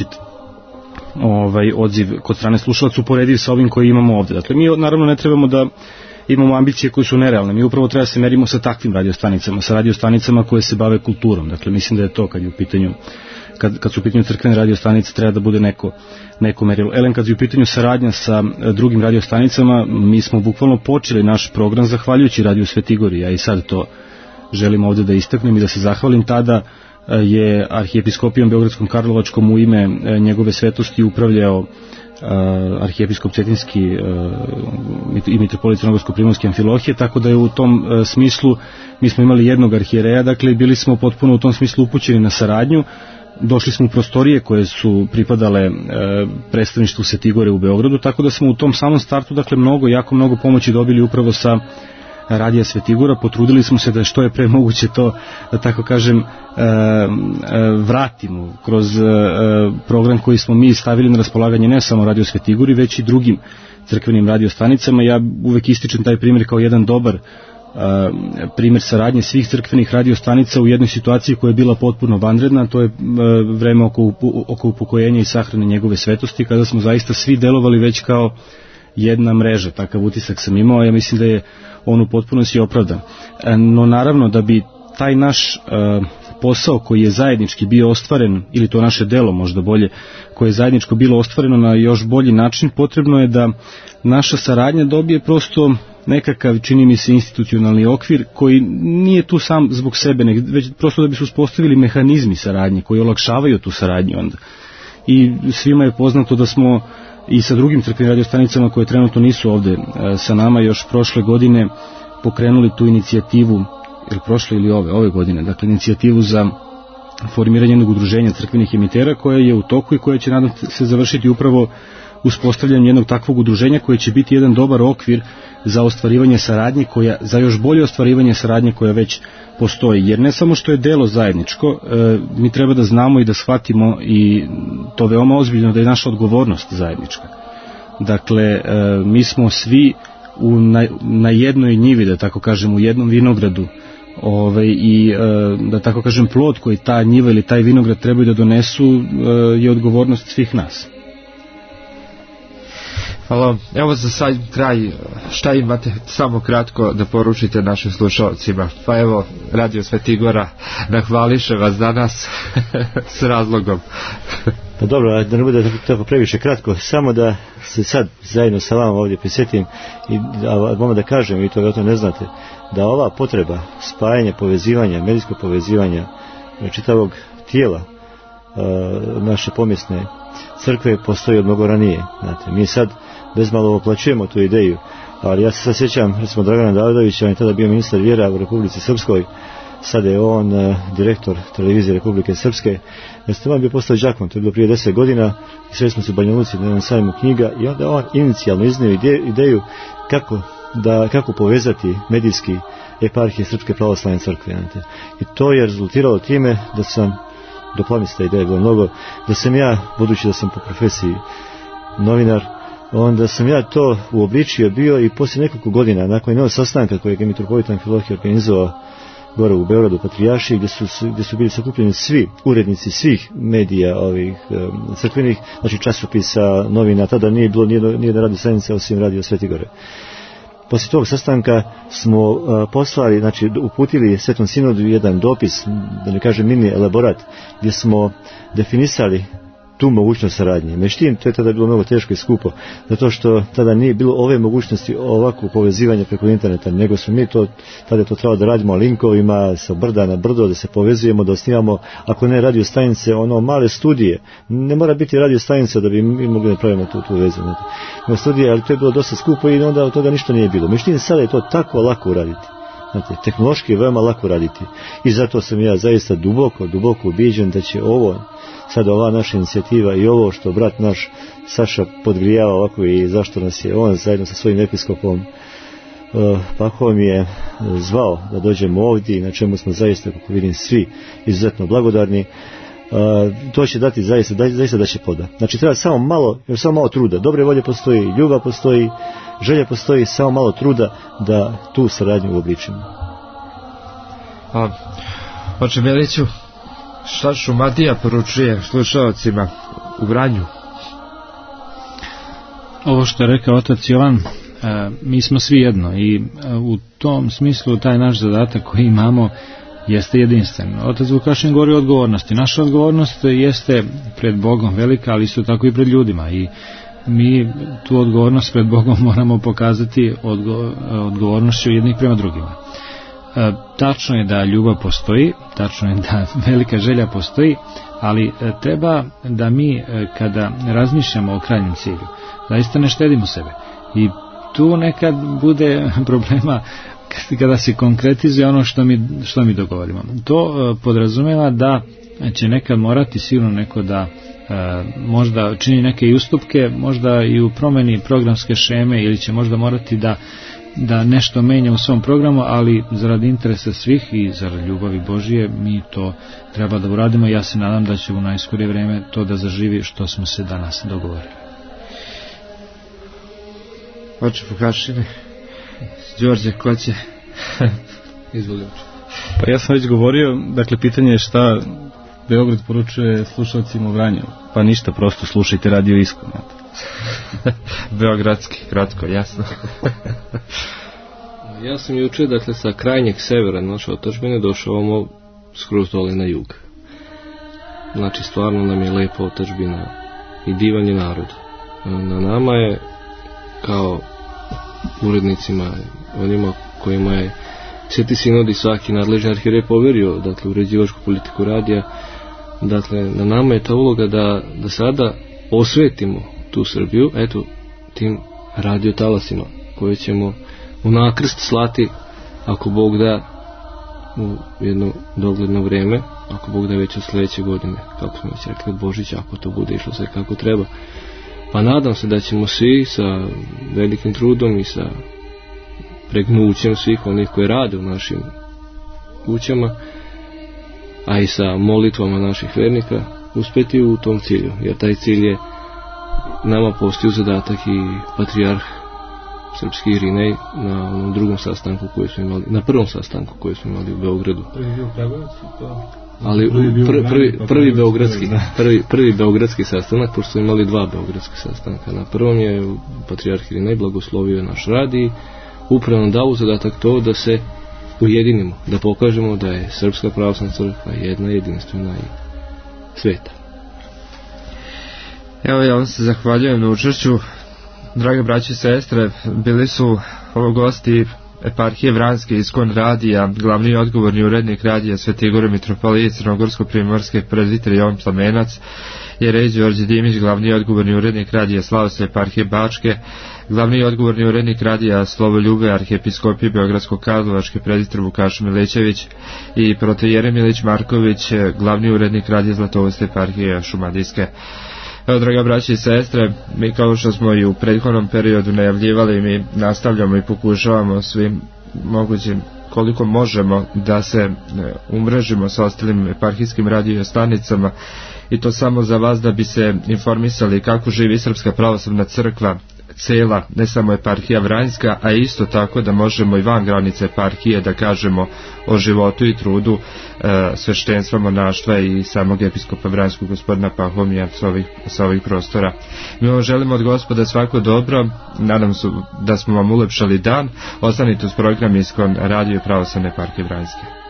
[SPEAKER 3] odziv kod strane slušalaca uporediv sa ovim koji imamo ovde. Dakle, mi naravno ne trebamo da imamo ambicije koje su nerealne. Mi upravo treba se merimo sa takvim radiostanicama, sa radiostanicama koje se bave kulturom. Dakle, mislim da je to kad je u pitanju kad su u pitanju crkvene radiostanice treba da bude neko merilo. Kad je u pitanju saradnja sa drugim radiostanicama, mi smo bukvalno počeli naš program zahvaljujući Radio Svetigori. Ja i sad to želim ovde da istaknem i da se zahvalim. Tada je arhijepiskopijom Beogradskom Karlovačkom u ime njegove svetosti upravljao arhijepiskop Cetinski i mitropolit Crnogorsko-Primorske Amfilohije, tako da je u tom smislu mi smo imali jednog arhijereja, dakle bili smo potpuno u tom smislu upućeni na saradnju. Došli smo u prostorije koje su pripadale predstavništvu Svetigore u Beogradu, tako da smo u tom samom startu, dakle, jako mnogo pomoći dobili upravo sa Radija Svetigora. Potrudili smo se da što je pre moguće to, da tako kažem, vratimo kroz program koji smo mi stavili na raspolaganje ne samo Radio Svetigori, već i drugim crkvenim radiostanicama. Ja uvek ističem taj primjer kao jedan dobar primjer saradnje svih crkvenih radiostanica u jednoj situaciji koja je bila potpuno vanredna, to je vreme oko upokojenja i sahrane njegove svetosti, kada smo zaista svi delovali već kao jedna mreža. Takav utisak sam imao, ja mislim da je on u potpunosti opravdan. No naravno, da bi taj naš posao koji je zajednički bio ostvaren, ili to naše delo možda bolje, koje je zajedničko bilo ostvareno na još bolji način, potrebno je da naša saradnja dobije prosto nekakav, čini mi se, institucionalni okvir koji nije tu sam zbog sebe, već prosto da bi se uspostavili mehanizmi saradnje koji olakšavaju tu saradnju onda. I svima je poznato da smo i sa drugim crkvenim radiostanicama koje trenutno nisu ovde sa nama još prošle godine pokrenuli tu inicijativu, ili prošle ili ove godine, dakle inicijativu za formiranje jednog udruženja crkvenih emitera koja je u toku i koja će, nadam se, završiti upravo uspostavljanjem jednog takvog udruženja koje će biti jedan dobar okvir za ostvarivanje saradnje, za još bolje ostvarivanje saradnje koja već postoji. Jer ne samo što je delo zajedničko, mi treba da znamo i da shvatimo, i to veoma ozbiljno, da je naša odgovornost zajednička. Dakle, mi smo svi na jednoj njivi, da tako kažem, u jednom vinogradu, i da tako kažem plod koji ta njiva ili taj vinograd trebaju da donesu je odgovornost svih nas.
[SPEAKER 1] Hvala. Evo za sad kraj, šta imate samo kratko da poručite našim slušalcima? Pa evo, Radio Svetigora nahvališe vas danas s razlogom.
[SPEAKER 2] Pa dobro, da ne bude tako previše kratko, samo da se sad zajedno sa vama ovdje prisjetim i vama da kažem, vi to ne znate, da ova potreba spajanja, povezivanja, medijskog povezivanja čitavog tijela naše pomjesne crkve postoji od mnogo ranije. Znate, mi sad bezmalo oplaćujemo tu ideju, ali ja se sad sjećam, recimo, Dragana Davidovića, on je tada bio ministar vjera u Republici Srpskoj, sada je on direktor televizije Republike Srpske. On bio postao đakon, to je bilo prije 10 godina, i sreli smo se u Banja Luci na jednom sajmu knjiga, i onda on inicijalno iznio ideju kako da kako povezati medijski eparhije Srpske pravoslavne crkve. I to je rezultiralo time da sam, doplamista ideja je bilo mnogo, da sam ja, budući da sam po profesiji novinar, onda sam ja to uobličio bio i poslije nekoliko godina, nakon jednog sastanka kojeg je mitropolita Amfilohije organizovao gore u Beogradu, Patrijaršiji, gdje su bili sakupljeni svi urednici svih medija ovih crkvenih, znači časopisa, novina, tada nije bilo nijedna radio stanica osim Radio Sveti Gore. Poslije tog sastanka smo poslali, znači uputili Svetom sinodu jedan dopis, da ne kažem mini elaborat, gdje smo definisali tu mogućnost saradnje. Međutim, to je tada bilo mnogo teško i skupo, zato što tada nije bilo ove mogućnosti ovakvog povezivanja preko interneta, nego smo mi tada je to trebalo da radimo linkovima sa brda na brdo, da se povezujemo, da osnivamo, ako ne radio stanice, male studije. Ne mora biti radio stanica da bi mi mogli da pravimo tu vezu. Studije, ali to je bilo dosta skupo i onda od toga ništa nije bilo. Međutim, sada je to tako lako uraditi. Tehnološki je veoma lako raditi. I zato sam ja zaista duboko ubiđen da će sada ova naša inicijativa i ovo što brat naš Saša podgrijava ovako i zašto nas je on zajedno sa svojim episkopom Pahom je zvao da dođemo ovdje, na čemu smo zaista, kako vidim, svi izuzetno blagodarni. To će dati zaista da će ploda. Znači treba samo malo truda. Dobre volje postoji, ljubav postoji, želja postoji, samo malo truda da tu saradnju uobličimo.
[SPEAKER 1] Oče Miliću, šta Šumadija poručuje slušalcima u Vranju?
[SPEAKER 4] Ovo što je rekao otac Jovan, mi smo svi jedno i u tom smislu taj naš zadatak koji imamo jeste jedinstven. Otac Vukašin govori o odgovornosti. Naša odgovornost jeste pred Bogom velika, ali isto tako i pred ljudima i mi tu odgovornost pred Bogom moramo pokazati odgovornošću jednih prema drugima. Tačno je da ljubav postoji, tačno je da velika želja postoji, ali treba da mi kada razmišljamo o krajnjem cilju, zaista ne štedimo sebe. I tu nekad bude problema kada se konkretizuje ono što mi dogovorimo. To podrazumeva da će nekad morati sigurno neko da možda čini neke i ustupke, možda i u promjeni programske šeme ili će možda morati da nešto menja u svom programu, ali zarad interesa svih i zarad ljubavi Božije mi to treba da uradimo i ja se nadam da će u najskorije vrijeme to da zaživi što smo se danas dogovorili.
[SPEAKER 1] Oče Vukašine, Đorđe, ko će?
[SPEAKER 5] Izvoli.
[SPEAKER 3] Pa ja sam već govorio, dakle pitanje je šta Beograd poručuje slušalcima u Vranju. Pa ništa, prosto slušajte Radio Iskon.
[SPEAKER 1] Beogradski, kratko, jasno.
[SPEAKER 5] Ja sam jučer, dakle, sa krajnjeg severa naše otadžbine došao skroz dole na jug. Znači, stvarno nam je lepa otadžbina i divan je narod. Na nama je, kao urednicima, onima kojima je Sveti sinod i svaki nadležni arhijerej poverio, dakle, uređivačku politiku radija, dakle, na nama je ta uloga da sada osvetimo tu Srbiju, eto, tim radiotalasima koje ćemo u nakrst slati, ako Bog da, u jedno dogledno vrijeme, ako Bog da već od sljedeće godine, kako smo već rekli od Božića, ako to bude išlo sve kako treba. Pa nadam se da ćemo svi sa velikim trudom i sa pregnućem svih onih koji rade u našim kućama, a i sa molitvama naših vernika, uspjeti u tom cilju, jer taj cilj je nama postio zadatak i patrijarh srpski Irinej na onom drugom sastanku koji smo imali, na prvom sastanku koji smo imali u Beogradu. Ali prvi beogradski, prvi beogradski sastanak, pošto smo imali dva beogradski sastanka. Na prvom je patrijarh Irinej blagoslovio naš rad i upravo dao zadatak to da se ujedinimo, da pokažemo da je Srpska pravoslavna crkva jedna, jedinstvena i sveta.
[SPEAKER 1] Evo, ja vam se zahvaljujem na učešću. Drage braće i sestre, bili su ovo gosti eparhije Vranjske Iskon radija, glavni i odgovorni urednik radija Sveti Igor mitropolije Crnogorsko-primorske prezbiter Jovan Plamenac, jerej Đorđe Dimić, glavni i odgovorni urednik radija Slavoslavlje eparhije Bačke, glavni i odgovorni urednik radija Slovo Ljube arhijepiskopije Beogradsko-Karlovačke prezbiter Vukašin Milićević i protojere Milić Marković, glavni urednik radija Zlatovost eparhije Šumadijske. Evo, draga braći i sestre, mi kao što smo i u prethodnom periodu najavljivali, mi nastavljamo i pokušavamo svim mogućim koliko možemo da se umrežimo sa ostalim eparhijskim radio stanicama, i to samo za vas da bi se informisali kako živi Srpska pravoslavna crkva cela, ne samo eparhija Vranjska, a isto tako da možemo i van granice eparhije da kažemo o životu i trudu sveštenstva, monaštva i samog episkopa Vranjskog gospodina Pahomija sa ovih prostora. Mi vam želimo od Gospoda svako dobro, nadam se da smo vam ulepšali dan. Ostanite uz program Iskon radio pravoslavne eparhije Vranjske.